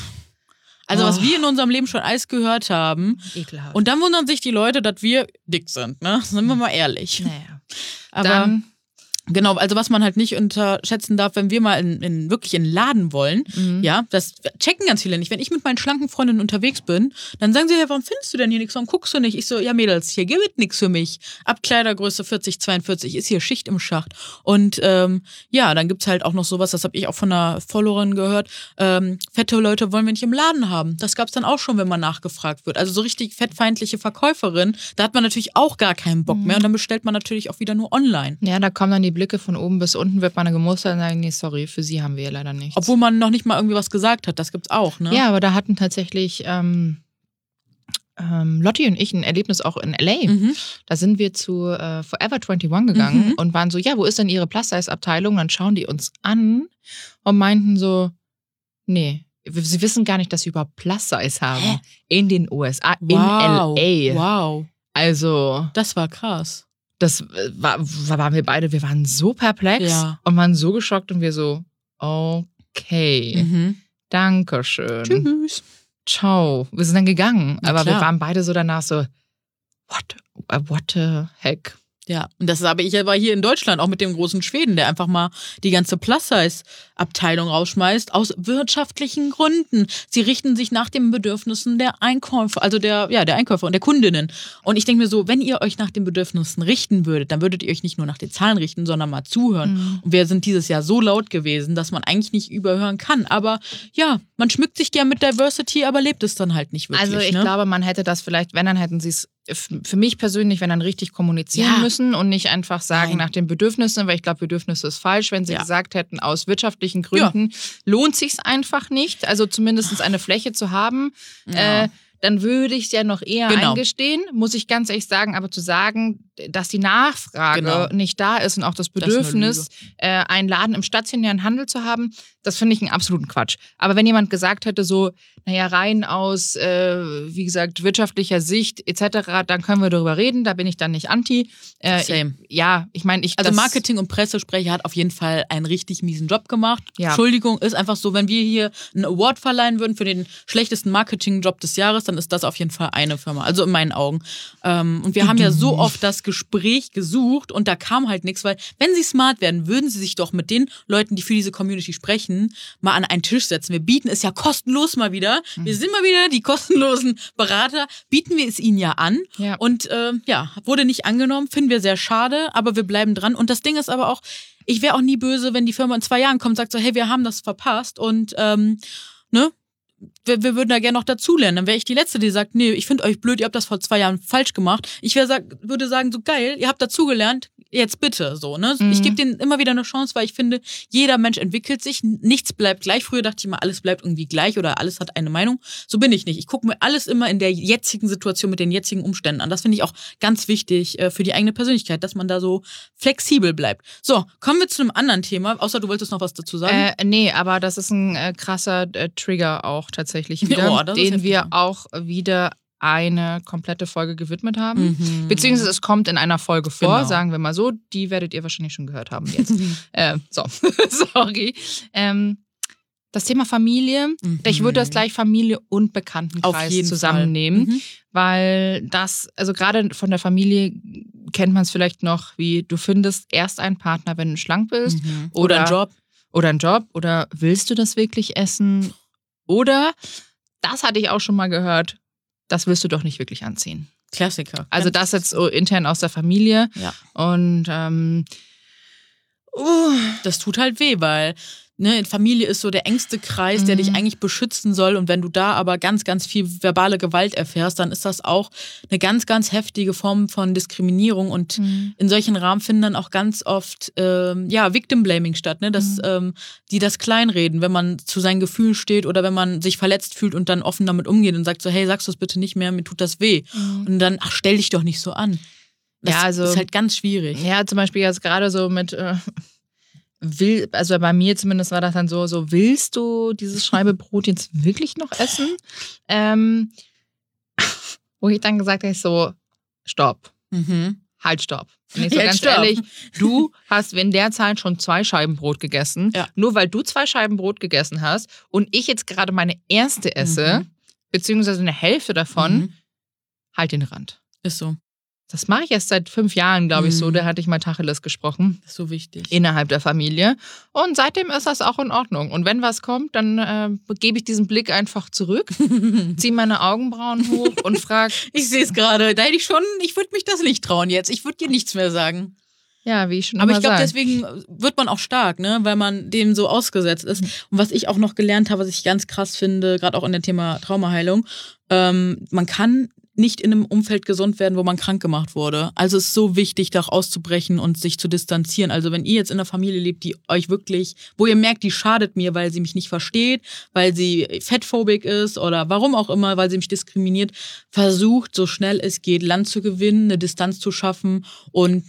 Also was wir in unserem Leben schon alles gehört haben. Ekelhaft. Und dann wundern sich die Leute, dass wir dick sind. Ne? Sind wir mal ehrlich. Naja. Aber dann, genau, also was man halt nicht unterschätzen darf, wenn wir mal wirklich in einen Laden wollen, das checken ganz viele nicht. Wenn ich mit meinen schlanken Freundinnen unterwegs bin, dann sagen sie, ja, warum findest du denn hier nichts, warum guckst du nicht? Ich so, ja Mädels, hier gibt es nichts für mich. Ab Kleidergröße 40, 42 ist hier Schicht im Schacht. Und dann gibt's halt auch noch sowas, das habe ich auch von einer Followerin gehört, fette Leute wollen wir nicht im Laden haben. Das gab's dann auch schon, wenn man nachgefragt wird. Also so richtig fettfeindliche Verkäuferin, da hat man natürlich auch gar keinen Bock mehr und dann bestellt man natürlich auch wieder nur online. Ja, da kommen dann die Blicke von oben bis unten, wird man gemustert und sagen, nee, sorry, für sie haben wir leider nichts. Obwohl man noch nicht mal irgendwie was gesagt hat, das gibt's auch, ne? Ja, aber da hatten tatsächlich Lotti und ich ein Erlebnis auch in L.A. Da sind wir zu Forever 21 gegangen und waren so, ja, wo ist denn ihre Plus-Size-Abteilung? Dann schauen die uns an und meinten so, nee, sie wissen gar nicht, dass sie überhaupt Plus-Size haben. In den USA, in L.A. Wow. Also, das war krass. Das waren wir beide, wir waren so perplex und waren so geschockt und wir so, okay, Dankeschön. Tschüss. Ciao. Wir sind dann gegangen, Na aber klar. wir waren beide so danach so, what the heck? Ja, und das habe ich aber hier in Deutschland auch mit dem großen Schweden, der einfach mal die ganze Plus-Size-Abteilung rausschmeißt, aus wirtschaftlichen Gründen. Sie richten sich nach den Bedürfnissen der Einkäufer, also der Einkäufer und der Kundinnen. Und ich denke mir so, wenn ihr euch nach den Bedürfnissen richten würdet, dann würdet ihr euch nicht nur nach den Zahlen richten, sondern mal zuhören. Und wir sind dieses Jahr so laut gewesen, dass man eigentlich nicht überhören kann. Aber ja, man schmückt sich gern mit Diversity, aber lebt es dann halt nicht wirklich. Also ich glaube, man hätte das vielleicht, wenn, dann hätten sie es für mich persönlich, wenn dann richtig kommunizieren müssen und nicht einfach sagen nach den Bedürfnissen, weil ich glaube, Bedürfnisse ist falsch. Wenn sie gesagt hätten, aus wirtschaftlichen Gründen lohnt sich's einfach nicht, also zumindest eine Fläche zu haben, dann würde ich es ja noch eher eingestehen, muss ich ganz ehrlich sagen. Aber zu sagen, dass die Nachfrage nicht da ist und auch das Bedürfnis, einen Laden im stationären Handel zu haben, das finde ich einen absoluten Quatsch. Aber wenn jemand gesagt hätte, so, naja, rein aus, wie gesagt, wirtschaftlicher Sicht etc., dann können wir darüber reden, da bin ich dann nicht anti. Same. Ich meine, also Marketing- und Pressesprecher hat auf jeden Fall einen richtig miesen Job gemacht. Ja. Entschuldigung, ist einfach so, wenn wir hier einen Award verleihen würden für den schlechtesten Marketing-Job des Jahres, machst, dann ist das auf jeden Fall eine Firma. Also in meinen Augen. Und wir haben ja so oft das Gespräch gesucht und da kam halt nichts, weil wenn sie smart werden, würden sie sich doch mit den Leuten, die für diese Community sprechen, mal an einen Tisch setzen. Wir bieten es ja kostenlos mal wieder. Wir sind mal wieder die kostenlosen Berater. Bieten wir es ihnen ja an. Ja. Und wurde nicht angenommen. Finden wir sehr schade, aber wir bleiben dran. Und das Ding ist aber auch, ich wäre auch nie böse, wenn die Firma in 2 Jahren kommt und sagt so, hey, wir haben das verpasst und wir würden da gerne noch dazulernen. Dann wäre ich die Letzte, die sagt, nee, ich finde euch blöd, ihr habt das vor 2 Jahren falsch gemacht. Ich würde sagen, so geil, ihr habt dazugelernt, jetzt bitte so, ne? Ich gebe denen immer wieder eine Chance, weil ich finde, jeder Mensch entwickelt sich, nichts bleibt gleich. Früher dachte ich immer, alles bleibt irgendwie gleich oder alles hat eine Meinung. So bin ich nicht. Ich gucke mir alles immer in der jetzigen Situation mit den jetzigen Umständen an. Das finde ich auch ganz wichtig für die eigene Persönlichkeit, dass man da so flexibel bleibt. So, kommen wir zu einem anderen Thema, außer du wolltest noch was dazu sagen? Nee, aber das ist ein krasser Trigger auch tatsächlich wieder, den wir auch wieder eine komplette Folge gewidmet haben. Beziehungsweise es kommt in einer Folge vor, sagen wir mal so. Die werdet ihr wahrscheinlich schon gehört haben jetzt. Sorry. Das Thema Familie, ich würde das gleich Familie und Bekanntenkreis zusammennehmen, weil das, also gerade von der Familie kennt man es vielleicht noch, wie du findest erst einen Partner, wenn du schlank bist. Oder einen Job. Oder einen Job. Oder willst du das wirklich essen? Oder, das hatte ich auch schon mal gehört, das willst du doch nicht wirklich anziehen. Klassiker. Also das jetzt so intern aus der Familie. Ja. Und das tut halt weh, weil Familie ist so der engste Kreis, der dich eigentlich beschützen soll. Und wenn du da aber ganz, ganz viel verbale Gewalt erfährst, dann ist das auch eine ganz, ganz heftige Form von Diskriminierung. Und in solchen Rahmen finden dann auch ganz oft Victim-Blaming statt, ne? Dass die das kleinreden, wenn man zu seinen Gefühlen steht oder wenn man sich verletzt fühlt und dann offen damit umgeht und sagt so, hey, sagst du es bitte nicht mehr, mir tut das weh. Und dann, stell dich doch nicht so an. Das ist halt ganz schwierig. Ja, zum Beispiel jetzt gerade so mit also bei mir zumindest war das dann so, willst du dieses Scheibebrot jetzt wirklich noch essen? Wo ich dann gesagt habe, so, stopp. Halt, stopp. Und ich so, ganz ehrlich, du hast in der Zeit schon 2 Scheiben Brot gegessen. Ja. Nur weil du 2 Scheiben Brot gegessen hast und ich jetzt gerade meine erste esse, beziehungsweise eine Hälfte davon, halt den Rand. Ist so. Das mache ich erst seit 5 Jahren, glaube ich, so. Da hatte ich mal Tacheles gesprochen. Das ist so wichtig. Innerhalb der Familie. Und seitdem ist das auch in Ordnung. Und wenn was kommt, dann gebe ich diesen Blick einfach zurück, ziehe meine Augenbrauen hoch und frage. Ich sehe es gerade. Da hätte ich würde mich das nicht trauen jetzt. Ich würde dir nichts mehr sagen. Ja, wie ich schon Aber immer ich glaube, sage. deswegen wird man auch stark, ne, weil man dem so ausgesetzt ist. Und was ich auch noch gelernt habe, was ich ganz krass finde, gerade auch in dem Thema Traumaheilung, man kann nicht in einem Umfeld gesund werden, wo man krank gemacht wurde. Also es ist so wichtig, da auch auszubrechen und sich zu distanzieren. Also wenn ihr jetzt in einer Familie lebt, die euch wirklich, wo ihr merkt, die schadet mir, weil sie mich nicht versteht, weil sie fettphobik ist oder warum auch immer, weil sie mich diskriminiert, versucht, so schnell es geht, Land zu gewinnen, eine Distanz zu schaffen und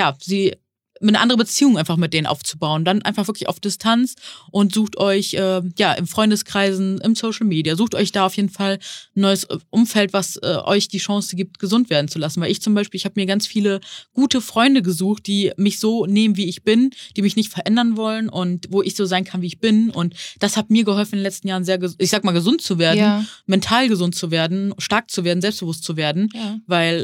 eine andere Beziehung einfach mit denen aufzubauen. Dann einfach wirklich auf Distanz und sucht euch im Freundeskreisen, im Social Media, sucht euch da auf jeden Fall ein neues Umfeld, was euch die Chance gibt, gesund werden zu lassen. Weil ich zum Beispiel, ich habe mir ganz viele gute Freunde gesucht, die mich so nehmen, wie ich bin, die mich nicht verändern wollen und wo ich so sein kann, wie ich bin. Und das hat mir geholfen, in den letzten Jahren sehr, gesund zu werden, mental gesund zu werden, stark zu werden, selbstbewusst zu werden. Ja.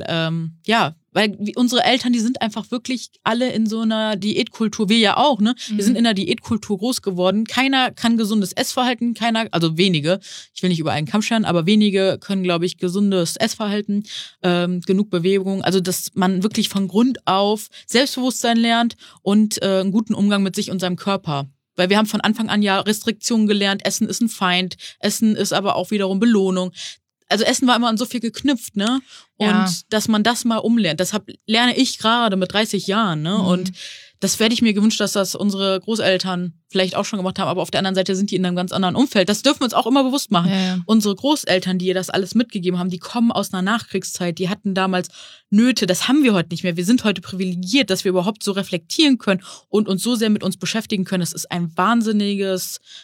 Weil unsere Eltern, die sind einfach wirklich alle in so einer Diätkultur, wir ja auch, ne? Wir sind in einer Diätkultur groß geworden. Keiner kann gesundes Essverhalten, also wenige, ich will nicht über einen Kamm scheren, aber wenige können, glaube ich, gesundes Essverhalten, genug Bewegung. Also, dass man wirklich von Grund auf Selbstbewusstsein lernt und einen guten Umgang mit sich und seinem Körper. Weil wir haben von Anfang an ja Restriktionen gelernt, Essen ist ein Feind, Essen ist aber auch wiederum Belohnung. Also Essen war immer an so viel geknüpft, ne? Und dass man das mal umlernt. Deshalb lerne ich gerade mit 30 Jahren, ne? Und das werde ich mir gewünscht, dass das unsere Großeltern vielleicht auch schon gemacht haben, aber auf der anderen Seite sind die in einem ganz anderen Umfeld. Das dürfen wir uns auch immer bewusst machen. Ja. Unsere Großeltern, die ihr das alles mitgegeben haben, die kommen aus einer Nachkriegszeit, die hatten damals Nöte, das haben wir heute nicht mehr. Wir sind heute privilegiert, dass wir überhaupt so reflektieren können und uns so sehr mit uns beschäftigen können. Das ist ein wahnsinniger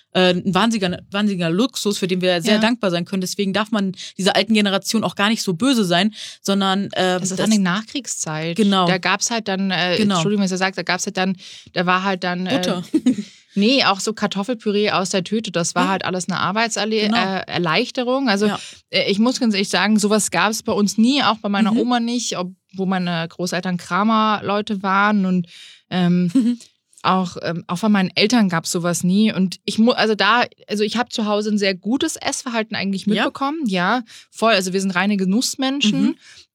Luxus, für den wir sehr dankbar sein können. Deswegen darf man dieser alten Generation auch gar nicht so böse sein, sondern das ist eine Nachkriegszeit. Genau. Da gab's halt dann, Entschuldigung, was er sagt, da war halt dann Butter. Nee, auch so Kartoffelpüree aus der Tüte, das war halt alles eine Arbeitserleichterung. Also ich muss ganz ehrlich sagen, sowas gab es bei uns nie, auch bei meiner Oma nicht, wo meine Großeltern Kramerleute waren und auch bei meinen Eltern gab es sowas nie. Und ich habe zu Hause ein sehr gutes Essverhalten eigentlich mitbekommen. Ja, voll. Also wir sind reine Genussmenschen.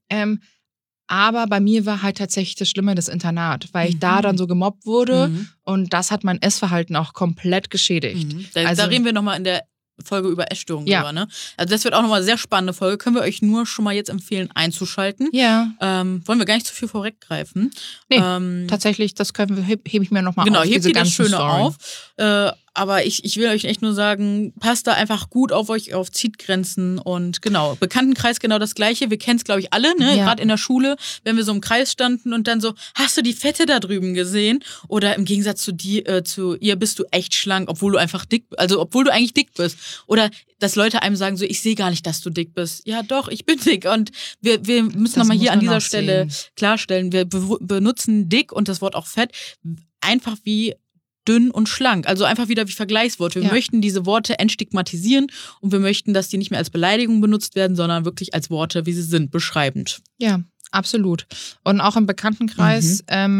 Aber bei mir war halt tatsächlich das Schlimme das Internat, weil ich da dann so gemobbt wurde und das hat mein Essverhalten auch komplett geschädigt. Da reden wir nochmal in der Folge über Essstörungen drüber, ne? Also das wird auch nochmal eine sehr spannende Folge. Können wir euch nur schon mal jetzt empfehlen, einzuschalten. Ja. Wollen wir gar nicht zu viel vorweggreifen. Nee, tatsächlich, das hebe ich mir nochmal auf. Genau, hebt ihr das Schöne Storien auf. Aber ich will euch echt nur sagen, passt da einfach gut auf euch auf, zieht Grenzen und genau, Bekanntenkreis genau das Gleiche. Wir kennen es, glaube ich, alle, ne? Gerade in der Schule, wenn wir so im Kreis standen und dann so, hast du die Fette da drüben gesehen? Oder im Gegensatz zu ihr bist du echt schlank, obwohl du eigentlich dick bist. Oder dass Leute einem sagen so, ich sehe gar nicht, dass du dick bist. Ja doch, ich bin dick und wir müssen nochmal hier an dieser Stelle klarstellen, wir benutzen dick und das Wort auch fett einfach wie dünn und schlank. Also einfach wieder wie Vergleichsworte. Wir möchten diese Worte entstigmatisieren und wir möchten, dass die nicht mehr als Beleidigung benutzt werden, sondern wirklich als Worte, wie sie sind, beschreibend. Ja, absolut. Und auch im Bekanntenkreis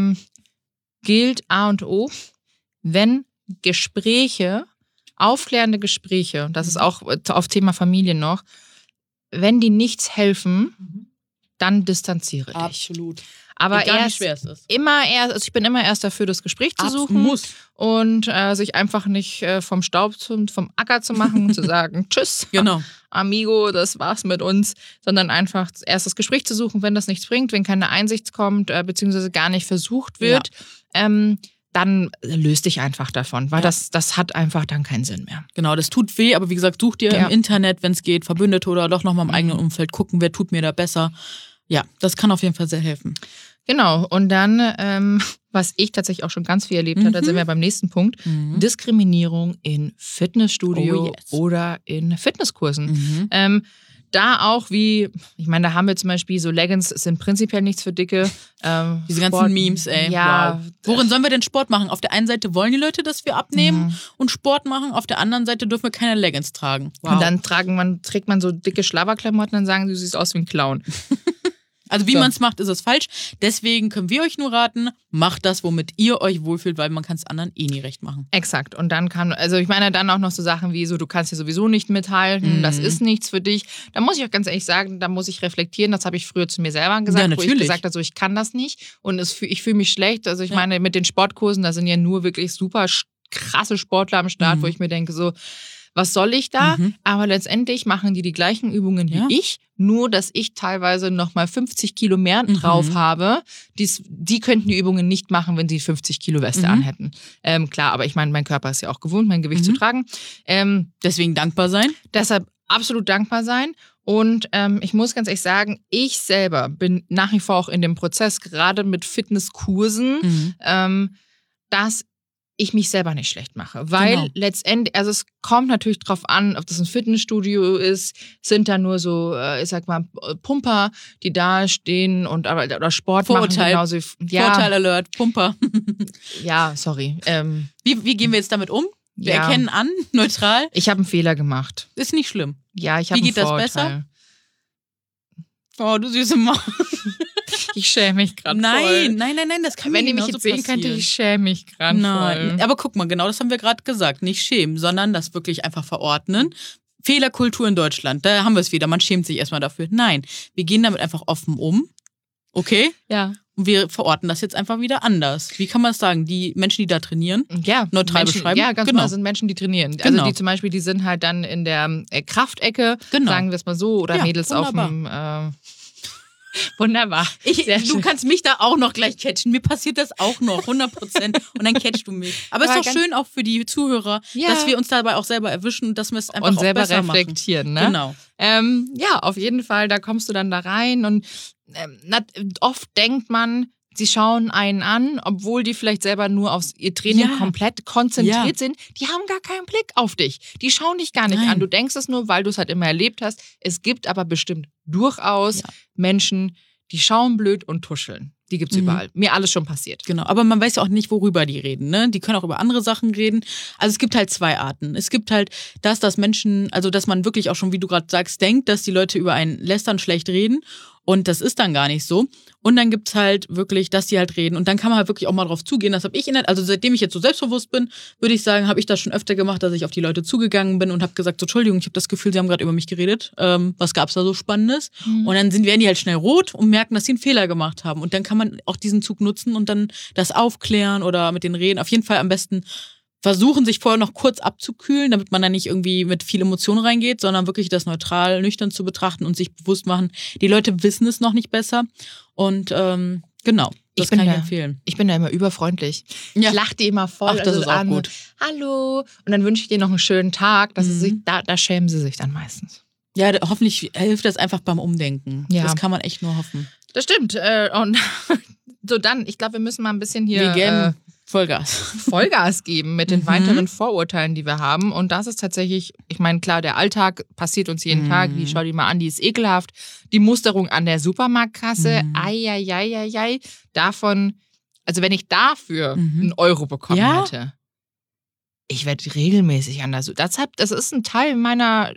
gilt A und O, wenn Gespräche, aufklärende Gespräche, das ist auch auf Thema Familie noch, wenn die nichts helfen, dann distanziere dich. Absolut. Aber egal, wie schwer es ist. ich bin immer erst dafür, das Gespräch zu suchen und sich einfach nicht vom Acker zu machen und zu sagen, tschüss, amigo, das war's mit uns, sondern einfach erst das Gespräch zu suchen, wenn das nichts bringt, wenn keine Einsicht kommt, beziehungsweise gar nicht versucht wird, dann löst dich einfach davon, weil das hat einfach dann keinen Sinn mehr. Genau, das tut weh, aber wie gesagt, sucht ihr im Internet, wenn es geht, Verbündete oder doch nochmal im eigenen Umfeld gucken, wer tut mir da besser. Ja, das kann auf jeden Fall sehr helfen. Genau, und dann, was ich tatsächlich auch schon ganz viel erlebt habe, da sind wir beim nächsten Punkt, Diskriminierung in Fitnessstudio oder in Fitnesskursen. Da auch ich meine, da haben wir zum Beispiel so Leggings, sind prinzipiell nichts für Dicke. Diese ganzen Memes, ey. Ja. Wow. Worin sollen wir denn Sport machen? Auf der einen Seite wollen die Leute, dass wir abnehmen und Sport machen, auf der anderen Seite dürfen wir keine Leggings tragen. Wow. Und dann trägt man so dicke Schlabberklamotten und dann sagen, du siehst aus wie ein Clown. Also wie man es macht, ist es falsch. Deswegen können wir euch nur raten, macht das, womit ihr euch wohlfühlt, weil man kann es anderen eh nie recht machen. Exakt. Und dann ich meine dann auch noch so Sachen wie so, du kannst hier sowieso nicht mithalten, das ist nichts für dich. Da muss ich auch ganz ehrlich sagen, da muss ich reflektieren. Das habe ich früher zu mir selber gesagt, wo ich gesagt habe, so, ich kann das nicht und ich fühle mich schlecht. Also ich meine, mit den Sportkursen, da sind ja nur wirklich super krasse Sportler am Start, wo ich mir denke so, was soll ich da? Aber letztendlich machen die gleichen Übungen wie ich, nur dass ich teilweise nochmal 50 Kilo mehr drauf habe. Die könnten die Übungen nicht machen, wenn sie 50 Kilo Weste anhätten. Klar, aber ich meine, mein Körper ist ja auch gewohnt, mein Gewicht zu tragen. Deswegen dankbar sein? Deshalb absolut dankbar sein. Und ich muss ganz ehrlich sagen, ich selber bin nach wie vor auch in dem Prozess, gerade mit Fitnesskursen, dass ich mich selber nicht schlecht mache. Weil letztendlich, also es kommt natürlich drauf an, ob das ein Fitnessstudio ist, sind da nur so, ich sag mal, Pumper, die da stehen oder Sport machen. Genauso. Vorteil Alert, Pumper. Ja, sorry. Wie gehen wir jetzt damit um? Wir erkennen an, neutral. Ich habe einen Fehler gemacht. Ist nicht schlimm. Ja, ich habe einen Vorurteil. Wie geht das besser? Oh, du süße Maus. Ich schäme mich gerade voll. Nein, das kann mir Wenn ihr mich jetzt sehen könntet, ich schäme mich gerade voll. Aber guck mal, genau das haben wir gerade gesagt. Nicht schämen, sondern das wirklich einfach verordnen. Fehlerkultur in Deutschland, da haben wir es wieder. Man schämt sich erstmal dafür. Nein, wir gehen damit einfach offen um. Okay? Ja. Und wir verorten das jetzt einfach wieder anders. Wie kann man das sagen? Die Menschen, die da trainieren, neutral beschreiben? Ja, ganz genau, sind Menschen, die trainieren. Also die zum Beispiel, die sind halt dann in der Kraftecke, sagen wir es mal so, oder Mädels wunderbar. Auf dem... Wunderbar. Du kannst mich da auch noch gleich catchen. Mir passiert das auch noch, 100%. Und dann catchst du mich. Aber es ist doch schön auch für die Zuhörer, dass wir uns dabei auch selber erwischen und dass wir es einfach und auch selber besser reflektieren. machen. Ne? Genau. Ja, auf jeden Fall, da kommst du dann da rein und oft denkt man, sie schauen einen an, obwohl die vielleicht selber nur auf ihr Training komplett konzentriert sind. Die haben gar keinen Blick auf dich. Die schauen dich gar nicht an. Du denkst es nur, weil du es halt immer erlebt hast. Es gibt aber bestimmt durchaus Menschen, die schauen blöd und tuscheln. Die gibt's überall. Mir alles schon passiert. Genau, aber man weiß ja auch nicht, worüber die reden, ne? Die können auch über andere Sachen reden. Also es gibt halt 2 Arten. Es gibt halt dass Menschen, also dass man wirklich auch schon, wie du gerade sagst, denkt, dass die Leute über einen lästern, schlecht reden. Und das ist dann gar nicht so. Und dann gibt's halt wirklich, dass die halt reden. Und dann kann man halt wirklich auch mal drauf zugehen. Das habe ich also seitdem ich jetzt so selbstbewusst bin, würde ich sagen, habe ich das schon öfter gemacht, dass ich auf die Leute zugegangen bin und habe gesagt, so, Entschuldigung, ich habe das Gefühl, sie haben gerade über mich geredet. Was gab's da so Spannendes? Und dann werden die halt schnell rot und merken, dass sie einen Fehler gemacht haben. Und dann kann man auch diesen Zug nutzen und dann das aufklären oder mit denen reden. Auf jeden Fall am besten versuchen, sich vorher noch kurz abzukühlen, damit man da nicht irgendwie mit viel Emotion reingeht, sondern wirklich das neutral, nüchtern zu betrachten und sich bewusst machen, die Leute wissen es noch nicht besser. Und genau, das kann ich empfehlen. Ich bin da immer überfreundlich. Ja. Ich lache die immer voll. Ach, das ist auch gut. Hallo. Und dann wünsche ich dir noch einen schönen Tag. Dass sie sich, da schämen sie sich dann meistens. Ja, hoffentlich hilft das einfach beim Umdenken. Ja. Das kann man echt nur hoffen. Das stimmt. Und so dann, ich glaube, wir müssen mal ein bisschen hier Vollgas geben mit den weiteren Vorurteilen, die wir haben. Und das ist tatsächlich, ich meine, klar, der Alltag passiert uns jeden Tag. Schau die mal an, die ist ekelhaft. Die Musterung an der Supermarktkasse, ei. Davon, also wenn ich dafür einen Euro bekommen hätte, ich werde regelmäßig an der Supermarktkasse. Das ist ein Teil meiner,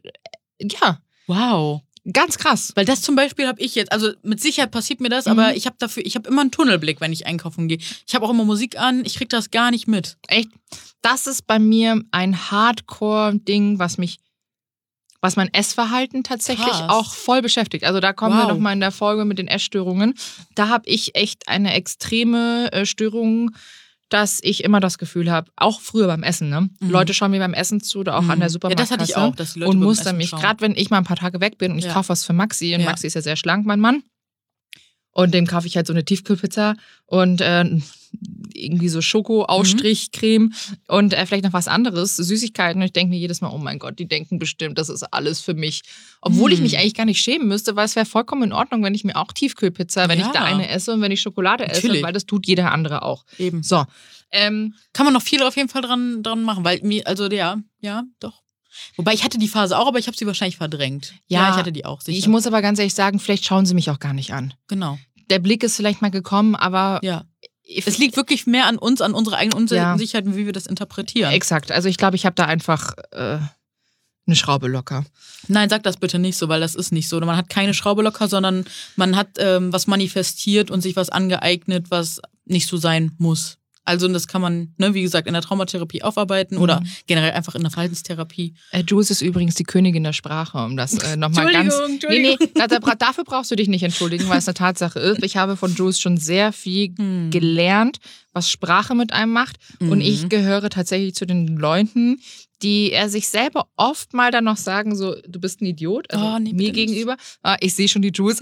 Wow. Ganz krass. Weil das zum Beispiel habe ich jetzt, also mit Sicherheit passiert mir das, aber ich habe immer einen Tunnelblick, wenn ich einkaufen gehe. Ich habe auch immer Musik an, ich krieg das gar nicht mit. Echt? Das ist bei mir ein Hardcore-Ding, was mein Essverhalten tatsächlich auch voll beschäftigt. Also da kommen wir nochmal in der Folge mit den Essstörungen. Da habe ich echt eine extreme Störung, dass ich immer das Gefühl habe, auch früher beim Essen, ne? Leute schauen mir beim Essen zu oder auch an der Supermarktkasse. Ja, das hatte ich auch, dass die Leute und beim mustern Essen mich, schauen. gerade wenn ich mal ein paar Tage weg bin und ich kaufe was für Maxi und Maxi ist ja sehr schlank, mein Mann. Und dem kaufe ich halt so eine Tiefkühlpizza und irgendwie so Schoko-Ausstrichcreme und vielleicht noch was anderes, Süßigkeiten. Und ich denke mir jedes Mal, oh mein Gott, die denken bestimmt, das ist alles für mich. Obwohl ich mich eigentlich gar nicht schämen müsste, weil es wäre vollkommen in Ordnung, wenn ich mir auch Tiefkühlpizza, wenn ich da eine esse und wenn ich Schokolade esse, weil das tut jeder andere auch. Eben. So. Kann man noch viel auf jeden Fall dran machen, weil doch. Wobei ich hatte die Phase auch, aber ich habe sie wahrscheinlich verdrängt. Ja, ich hatte die auch, sicher. Ich muss aber ganz ehrlich sagen, vielleicht schauen sie mich auch gar nicht an. Genau. Der Blick ist vielleicht mal gekommen, aber... Ja. Es liegt wirklich mehr an uns, an unserer eigenen Unsicherheit, wie wir das interpretieren. Exakt. Also ich glaube, ich habe da einfach eine Schraube locker. Nein, sag das bitte nicht so, weil das ist nicht so. Man hat keine Schraube locker, sondern man hat was manifestiert und sich was angeeignet, was nicht so sein muss. Also das kann man, wie gesagt, in der Traumatherapie aufarbeiten oder generell einfach in der Verhaltenstherapie. Jules ist übrigens die Königin der Sprache, um das nochmal ganz... Entschuldigung. Nee, dafür brauchst du dich nicht entschuldigen, weil es eine Tatsache ist. Ich habe von Jules schon sehr viel gelernt, was Sprache mit einem macht. Und ich gehöre tatsächlich zu den Leuten, die er sich selber oft mal dann noch sagen, so, du bist ein Idiot, also mir gegenüber. Ich sehe schon die Jules.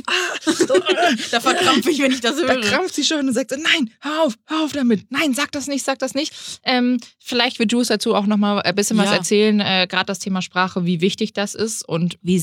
Da verkrampfe ich, wenn ich das höre. Da krampft sie schon und sagt so, nein, hör auf damit. Nein, sag das nicht. Vielleicht wird Jules dazu auch nochmal ein bisschen was erzählen, gerade das Thema Sprache, wie wichtig das ist und wie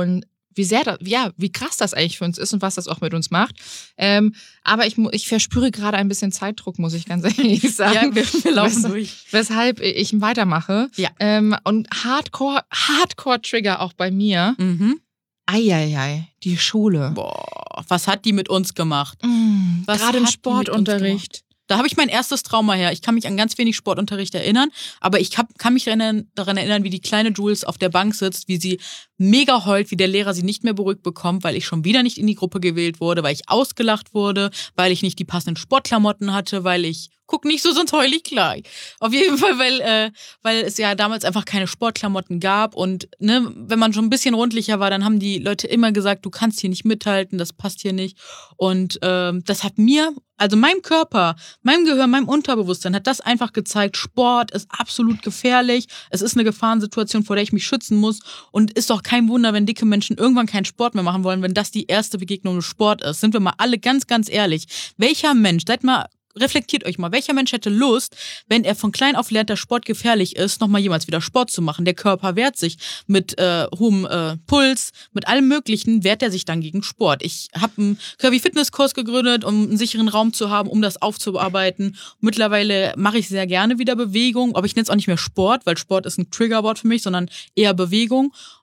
krass das eigentlich für uns ist und was das auch mit uns macht. Aber ich verspüre gerade ein bisschen Zeitdruck, muss ich ganz ehrlich sagen. Ja, wir laufen durch. Weshalb ich weitermache. Ja. Und Hardcore-Trigger auch bei mir. Eieiei, die Schule. Boah, was hat die mit uns gemacht? Gerade im Sportunterricht. Da habe ich mein erstes Trauma her. Ich kann mich an ganz wenig Sportunterricht erinnern, aber ich kann mich daran erinnern, wie die kleine Jules auf der Bank sitzt, wie sie mega heult, wie der Lehrer sie nicht mehr beruhigt bekommt, weil ich schon wieder nicht in die Gruppe gewählt wurde, weil ich ausgelacht wurde, weil ich nicht die passenden Sportklamotten hatte, weil ich... Guck nicht so, sonst heul ich gleich. Auf jeden Fall, weil es ja damals einfach keine Sportklamotten gab und wenn man schon ein bisschen rundlicher war, dann haben die Leute immer gesagt, du kannst hier nicht mithalten, das passt hier nicht. Und das hat mir, also meinem Körper, meinem Gehirn, meinem Unterbewusstsein hat das einfach gezeigt, Sport ist absolut gefährlich, es ist eine Gefahrensituation, vor der ich mich schützen muss und ist doch kein Wunder, wenn dicke Menschen irgendwann keinen Sport mehr machen wollen, wenn das die erste Begegnung mit Sport ist. Sind wir mal alle ganz, ganz ehrlich. Welcher Mensch, reflektiert euch mal, welcher Mensch hätte Lust, wenn er von klein auf lernt, dass Sport gefährlich ist, nochmal jemals wieder Sport zu machen? Der Körper wehrt sich mit hohem Puls, mit allem Möglichen wehrt er sich dann gegen Sport. Ich habe einen Curvy-Fitness-Kurs gegründet, um einen sicheren Raum zu haben, um das aufzuarbeiten. Mittlerweile mache ich sehr gerne wieder Bewegung, aber ich nenne es auch nicht mehr Sport, weil Sport ist ein Triggerwort für mich, sondern eher Bewegung.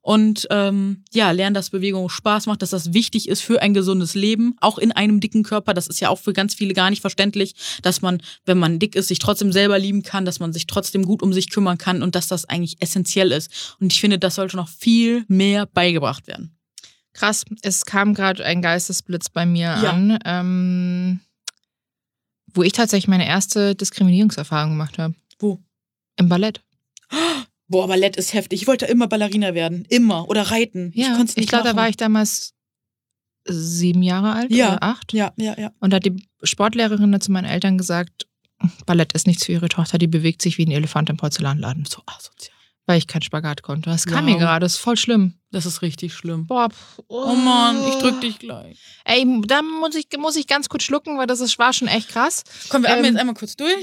und lernen, dass Bewegung Spaß macht, dass das wichtig ist für ein gesundes Leben, auch in einem dicken Körper. Das ist ja auch für ganz viele gar nicht verständlich, dass man, wenn man dick ist, sich trotzdem selber lieben kann, dass man sich trotzdem gut um sich kümmern kann und dass das eigentlich essentiell ist. Und ich finde, das sollte noch viel mehr beigebracht werden. Krass, es kam gerade ein Geistesblitz bei mir an, wo ich tatsächlich meine erste Diskriminierungserfahrung gemacht habe. Wo? Im Ballett. Boah, Ballett ist heftig. Ich wollte immer Ballerina werden. Immer. Oder reiten. Ja, ich glaube, da war ich damals 7 Jahre alt oder 8. Ja. Und da hat die Sportlehrerin zu meinen Eltern gesagt, Ballett ist nichts für ihre Tochter, die bewegt sich wie ein Elefant im Porzellanladen. So asozial. Weil ich keinen Spagat konnte. Das kam mir gerade, das ist voll schlimm. Das ist richtig schlimm. Boah. Oh Mann, ich drück dich gleich. Ey, da muss ich ganz kurz schlucken, weil war schon echt krass. Komm, wir atmen jetzt einmal kurz durch.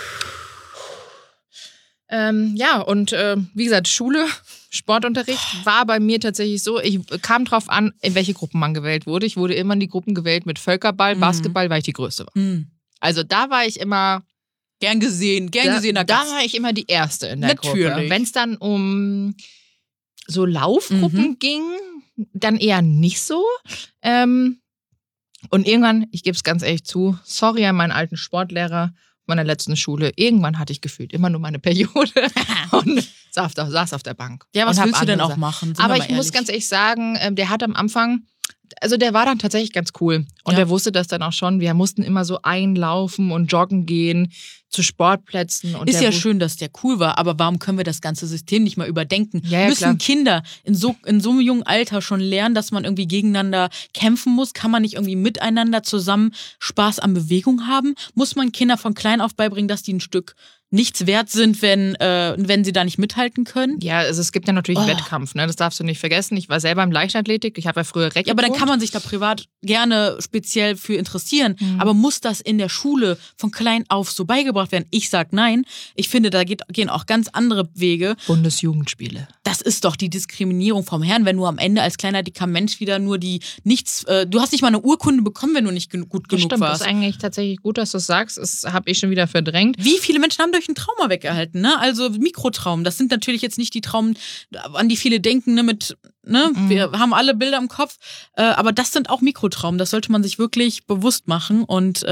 Wie gesagt, Schule, Sportunterricht war bei mir tatsächlich so, ich kam drauf an, in welche Gruppen man gewählt wurde. Ich wurde immer in die Gruppen gewählt mit Völkerball, Basketball, weil ich die Größte war. Also da war ich immer... Gern gesehener Da Gast. war ich immer die Erste in der Natürlich. Gruppe. Wenn es dann um so Laufgruppen ging, dann eher nicht so. Und irgendwann, ich gebe es ganz ehrlich zu, sorry an meinen alten Sportlehrer meiner letzten Schule, irgendwann hatte ich gefühlt immer nur meine Periode und saß auf der Bank. Ja, was und willst du denn andere auch Sachen. machen? Aber ich muss ganz ehrlich sagen, der hat am Anfang... Also der war dann tatsächlich ganz cool. Und der wusste das dann auch schon. Wir mussten immer so einlaufen und joggen gehen zu Sportplätzen. Und ist ja schön, dass der cool war, aber warum können wir das ganze System nicht mal überdenken? Ja, müssen klar. Kinder in so einem jungen Alter schon lernen, dass man irgendwie gegeneinander kämpfen muss? Kann man nicht irgendwie miteinander zusammen Spaß an Bewegung haben? Muss man Kinder von klein auf beibringen, dass die ein Stück nichts wert sind, wenn sie da nicht mithalten können? Ja, also es gibt ja natürlich Wettkampf, ne? Das darfst du nicht vergessen. Ich war selber im Leichtathletik, ich habe ja früher Reck Ja, aber dann getont. kann man sich da privat gerne speziell für interessieren. Aber muss das in der Schule von klein auf so beigebracht werden? Ich sag nein. Ich finde, da gehen auch ganz andere Wege. Bundesjugendspiele. Das ist doch die Diskriminierung vom Herrn, wenn du am Ende als kleiner dicker Mensch wieder nur du hast nicht mal eine Urkunde bekommen, wenn du nicht gut genug Stimmt, warst. das ist eigentlich tatsächlich gut, dass du es sagst. Das habe ich schon wieder verdrängt. Wie viele Menschen haben durch ein Trauma weggehalten, ne? Also Mikrotraumen. Das sind natürlich jetzt nicht die Traumen, an die viele denken, ne? Wir haben alle Bilder im Kopf, aber das sind auch Mikrotraumen. Das sollte man sich wirklich bewusst machen und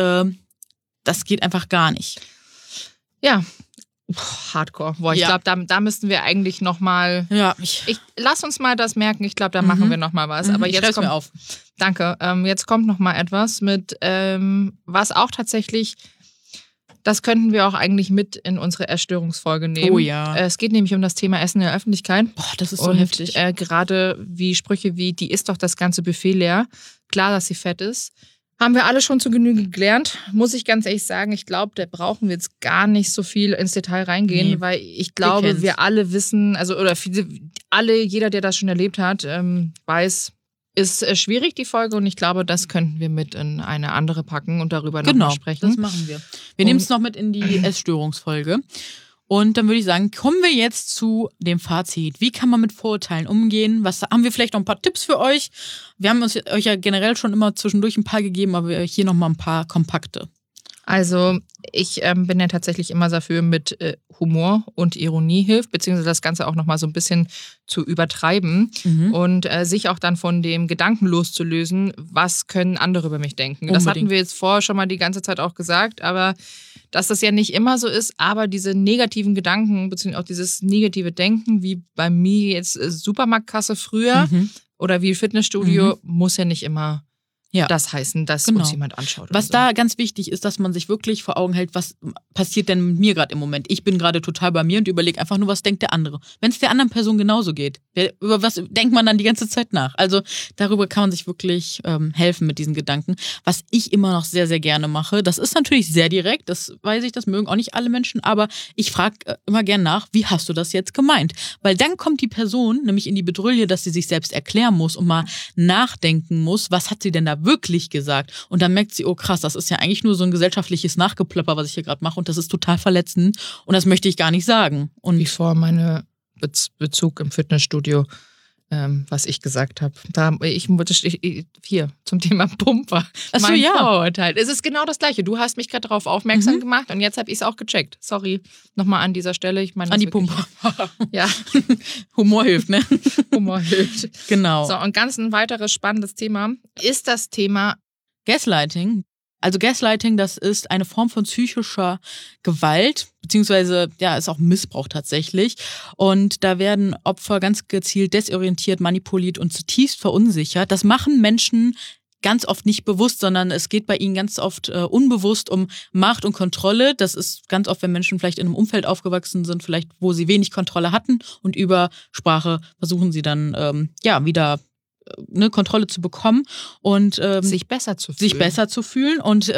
das geht einfach gar nicht. Ja. Hardcore. Boah, ich glaube, da müssten wir eigentlich nochmal. Ja, lass uns mal das merken. Ich glaube, da machen wir nochmal was. Aber ich jetzt schreib's kommt mir auf. Danke. Jetzt kommt nochmal etwas mit, was auch tatsächlich. Das könnten wir auch eigentlich mit in unsere Essstörungsfolge nehmen. Oh ja. Es geht nämlich um das Thema Essen in der Öffentlichkeit. Boah, das ist so und heftig. Gerade wie Sprüche wie, die isst doch das ganze Buffet leer. Klar, dass sie fett ist. Haben wir alle schon zu Genüge gelernt. Muss ich ganz ehrlich sagen, ich glaube, da brauchen wir jetzt gar nicht so viel ins Detail reingehen, weil ich glaube, wir alle wissen, jeder, der das schon erlebt hat, weiß, ist schwierig, die Folge, und ich glaube, das könnten wir mit in eine andere packen und darüber nochmal sprechen. Das machen wir. Wir nehmen es noch mit in die Essstörungsfolge. Und dann würde ich sagen, kommen wir jetzt zu dem Fazit. Wie kann man mit Vorurteilen umgehen? Was haben wir vielleicht noch ein paar Tipps für euch? Wir haben euch ja generell schon immer zwischendurch ein paar gegeben, aber hier nochmal ein paar kompakte. Also ich bin ja tatsächlich immer dafür, mit Humor und Ironie hilft, beziehungsweise das Ganze auch nochmal so ein bisschen zu übertreiben und sich auch dann von dem Gedanken loszulösen, was können andere über mich denken. Unbedingt. Das hatten wir jetzt vorher schon mal die ganze Zeit auch gesagt, aber dass das ja nicht immer so ist, aber diese negativen Gedanken, beziehungsweise auch dieses negative Denken, wie bei mir jetzt Supermarktkasse früher oder wie Fitnessstudio, muss ja nicht immer das heißen, dass uns jemand anschaut. Was da ganz wichtig ist, dass man sich wirklich vor Augen hält, was passiert denn mit mir gerade im Moment. Ich bin gerade total bei mir und überlege einfach nur, was denkt der andere. Wenn es der anderen Person genauso geht, über was denkt man dann die ganze Zeit nach? Also darüber kann man sich wirklich helfen mit diesen Gedanken. Was ich immer noch sehr, sehr gerne mache, das ist natürlich sehr direkt, das weiß ich, das mögen auch nicht alle Menschen, aber ich frage immer gern nach, wie hast du das jetzt gemeint? Weil dann kommt die Person nämlich in die Bedrulle, dass sie sich selbst erklären muss und mal nachdenken muss, was hat sie denn da wirklich gesagt? Und dann merkt sie, oh krass, das ist ja eigentlich nur so ein gesellschaftliches Nachgeplapper, was ich hier gerade mache, und das ist total verletzend und das möchte ich gar nicht sagen. Und wie vor meine Bezug im Fitnessstudio, was ich gesagt habe. Hier, zum Thema Pumper. Ach so, mein ja. Vorurteil. Es ist genau das Gleiche. Du hast mich gerade darauf aufmerksam gemacht und jetzt habe ich es auch gecheckt. Sorry, nochmal an dieser Stelle. Ich meine, An die wirklich- Pumper. Ja, Humor hilft, ne? Humor hilft. Genau. So, und ganz ein weiteres spannendes Thema ist das Thema Gaslighting. Also Gaslighting, das ist eine Form von psychischer Gewalt, beziehungsweise ja, ist auch Missbrauch tatsächlich. Und da werden Opfer ganz gezielt desorientiert, manipuliert und zutiefst verunsichert. Das machen Menschen ganz oft nicht bewusst, sondern es geht bei ihnen ganz oft unbewusst um Macht und Kontrolle. Das ist ganz oft, wenn Menschen vielleicht in einem Umfeld aufgewachsen sind, vielleicht wo sie wenig Kontrolle hatten und über Sprache versuchen sie dann wieder eine Kontrolle zu bekommen und sich besser zu fühlen. Und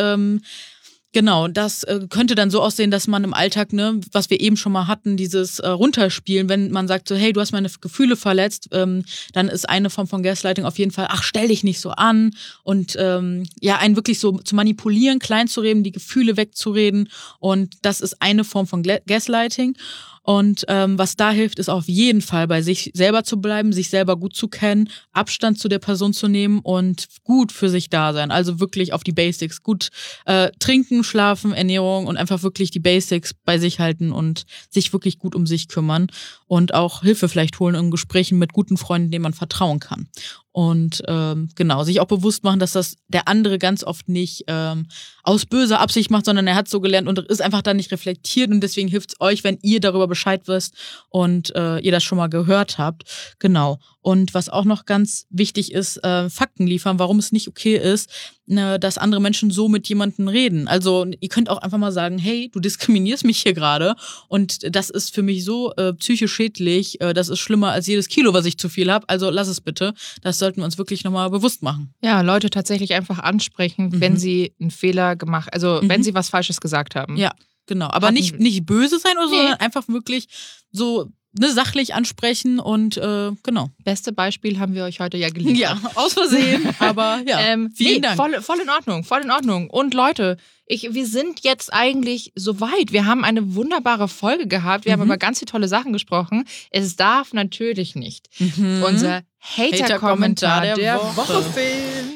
genau, das könnte dann so aussehen, dass man im Alltag, ne, was wir eben schon mal hatten, dieses Runterspielen, wenn man sagt so, hey, du hast meine Gefühle verletzt, dann ist eine Form von Gaslighting auf jeden Fall, ach, stell dich nicht so an und einen wirklich so zu manipulieren, klein zu reden, die Gefühle wegzureden, und das ist eine Form von Gaslighting. Und was da hilft, ist auf jeden Fall bei sich selber zu bleiben, sich selber gut zu kennen, Abstand zu der Person zu nehmen und gut für sich da sein. Also wirklich auf die Basics. Gut trinken, schlafen, Ernährung und einfach wirklich die Basics bei sich halten und sich wirklich gut um sich kümmern. Und auch Hilfe vielleicht holen in Gesprächen mit guten Freunden, denen man vertrauen kann. Und sich auch bewusst machen, dass das der andere ganz oft nicht aus böser Absicht macht, sondern er hat so gelernt und ist einfach da nicht reflektiert, und deswegen hilft es euch, wenn ihr darüber Bescheid wisst und ihr das schon mal gehört habt. Genau. Und was auch noch ganz wichtig ist, Fakten liefern, warum es nicht okay ist, dass andere Menschen so mit jemandem reden. Also ihr könnt auch einfach mal sagen, hey, du diskriminierst mich hier gerade und das ist für mich so psychisch schädlich, das ist schlimmer als jedes Kilo, was ich zu viel habe, also lass es bitte. Das sollten wir uns wirklich nochmal bewusst machen. Ja, Leute tatsächlich einfach ansprechen, wenn sie einen Fehler gemacht, also wenn sie was Falsches gesagt haben. Ja, genau. Aber nicht böse sein oder so, sondern einfach wirklich so sachlich ansprechen und genau. Beste Beispiel haben wir euch heute ja geliefert. Ja, aus Versehen, aber ja, vielen Dank. Voll in Ordnung. Und Leute, wir sind jetzt eigentlich soweit. Wir haben eine wunderbare Folge gehabt. Wir haben über ganz viele tolle Sachen gesprochen. Es darf natürlich nicht unser Hater-Kommentar der Woche fehlen.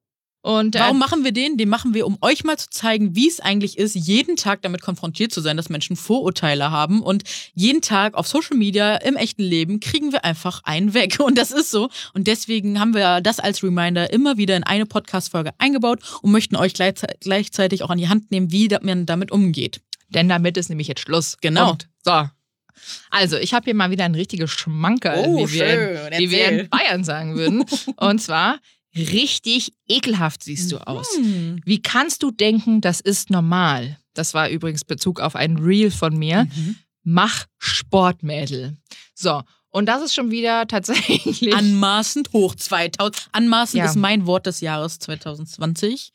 Und, warum machen wir den? Den machen wir, um euch mal zu zeigen, wie es eigentlich ist, jeden Tag damit konfrontiert zu sein, dass Menschen Vorurteile haben. Und jeden Tag auf Social Media, im echten Leben, kriegen wir einfach einen weg. Und das ist so. Und deswegen haben wir das als Reminder immer wieder in eine Podcast-Folge eingebaut und möchten euch gleichzeitig auch an die Hand nehmen, wie man damit umgeht. Denn damit ist nämlich jetzt Schluss. Genau. Und, so. Also, ich habe hier mal wieder ein richtiges Schmankerl, wie wir in Bayern sagen würden. Und zwar: richtig ekelhaft siehst du aus. Wie kannst du denken, das ist normal? Das war übrigens Bezug auf ein Reel von mir. Mach Sport, Mädel. So, und das ist schon wieder tatsächlich... Anmaßend hoch 2000. Anmaßend ist mein Wort des Jahres 2020.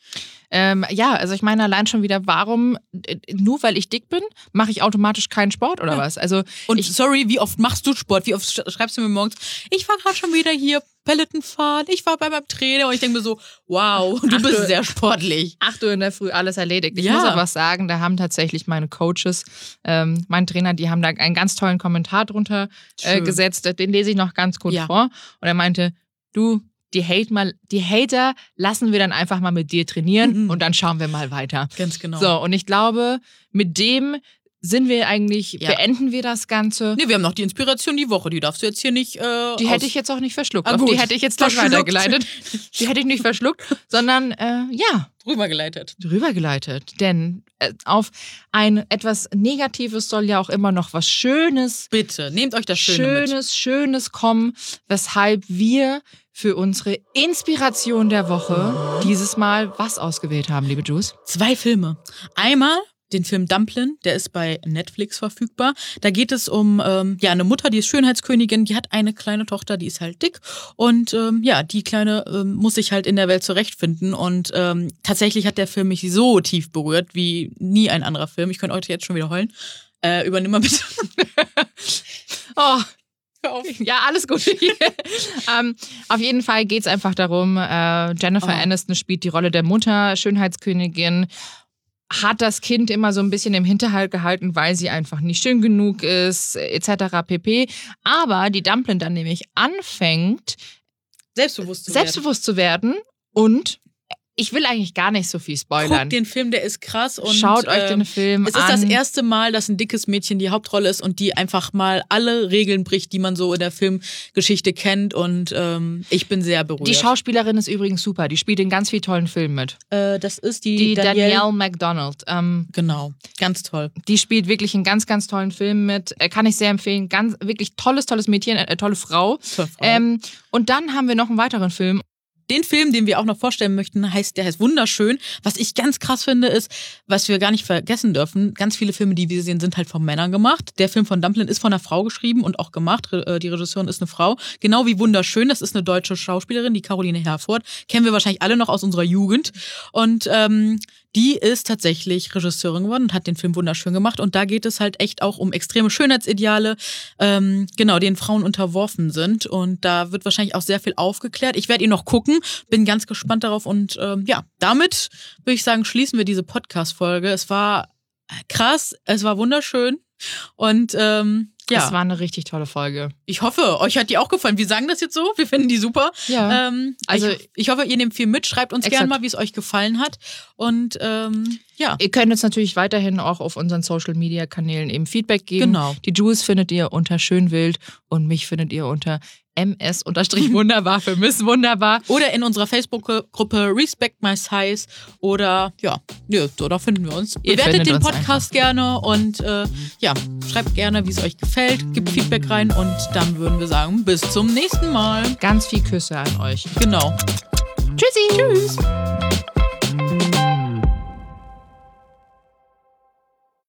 Also ich meine allein schon wieder, warum, nur weil ich dick bin, mache ich automatisch keinen Sport oder was? Also sorry, wie oft machst du Sport? Wie oft schreibst du mir morgens, ich war gerade schon wieder hier Peloton fahren, ich war bei meinem Trainer, und ich denke mir so, wow, du bist sehr sportlich. 8 Uhr in der Früh, alles erledigt. Ich muss auch was sagen, da haben tatsächlich meine Coaches, mein Trainer, die haben da einen ganz tollen Kommentar drunter gesetzt, den lese ich noch ganz kurz vor. Und er meinte, die Hater lassen wir dann einfach mal mit dir trainieren und dann schauen wir mal weiter. Ganz genau. So, und ich glaube, mit dem sind wir eigentlich, beenden wir das Ganze. Nee, wir haben noch die Inspiration die Woche, die darfst du jetzt hier nicht die hätte ich jetzt auch nicht verschluckt. Auf die hätte ich jetzt gleich weitergeleitet. Die hätte ich nicht verschluckt, sondern Rübergeleitet. Denn auf ein etwas Negatives soll ja auch immer noch was Schönes. Bitte, nehmt euch das Schönes kommen, weshalb wir für unsere Inspiration der Woche dieses Mal was ausgewählt haben, liebe Juice? 2 Filme. Einmal den Film Dumplin', der ist bei Netflix verfügbar. Da geht es um eine Mutter, die ist Schönheitskönigin, die hat eine kleine Tochter, die ist halt dick, und die Kleine muss sich halt in der Welt zurechtfinden, und tatsächlich hat der Film mich so tief berührt wie nie ein anderer Film. Ich könnte euch jetzt schon wieder heulen. Übernimm mal bitte. Oh. Ja, alles gut. Auf jeden Fall geht es einfach darum, Jennifer Aniston spielt die Rolle der Mutter, Schönheitskönigin. hat das Kind immer so ein bisschen im Hinterhalt gehalten, weil sie einfach nicht schön genug ist, etc. pp. Aber die Dumplin dann nämlich anfängt, selbstbewusst zu werden und ich will eigentlich gar nicht so viel spoilern. Guckt den Film, der ist krass. Und schaut euch den Film an. Es ist das erste Mal, dass ein dickes Mädchen die Hauptrolle ist und die einfach mal alle Regeln bricht, die man so in der Filmgeschichte kennt. Und ich bin sehr berührt. Die Schauspielerin ist übrigens super. Die spielt in ganz vielen tollen Filmen mit. Das ist die Danielle MacDonald. Genau, ganz toll. Die spielt wirklich in ganz, ganz tollen Filmen mit. Kann ich sehr empfehlen. Ganz, wirklich tolles Mädchen, tolle Frau. Und dann haben wir noch einen weiteren Film. Den Film, den wir auch noch vorstellen möchten, der heißt Wunderschön. Was ich ganz krass finde, ist, was wir gar nicht vergessen dürfen, ganz viele Filme, die wir sehen, sind halt von Männern gemacht. Der Film von Dumplin ist von einer Frau geschrieben und auch gemacht. Die Regisseurin ist eine Frau. Genau wie Wunderschön, das ist eine deutsche Schauspielerin, die Caroline Herfurth. Kennen wir wahrscheinlich alle noch aus unserer Jugend. Und die ist tatsächlich Regisseurin geworden und hat den Film wunderschön gemacht. Und da geht es halt echt auch um extreme Schönheitsideale, denen Frauen unterworfen sind. Und da wird wahrscheinlich auch sehr viel aufgeklärt. Ich werde ihn noch gucken, bin ganz gespannt darauf. Und damit würde ich sagen, schließen wir diese Podcast-Folge. Es war krass, es war wunderschön. Und Es war eine richtig tolle Folge. Ich hoffe, euch hat die auch gefallen. Wir sagen das jetzt so, wir finden die super. Ja. Ich hoffe, ihr nehmt viel mit. Schreibt uns gerne mal, wie es euch gefallen hat. Und Ihr könnt uns natürlich weiterhin auch auf unseren Social-Media-Kanälen eben Feedback geben. Genau. Die Jules findet ihr unter Schönwild und mich findet ihr unter ms_wunderbar für Miss Wunderbar. Oder in unserer Facebook-Gruppe Respect My Size. Oder da finden wir uns. Ihr bewertet den Podcast gerne und schreibt gerne, wie es euch gefällt. Gebt Feedback rein und dann würden wir sagen, bis zum nächsten Mal. Ganz viel Küsse an euch. Genau. Tschüssi. Tschüss.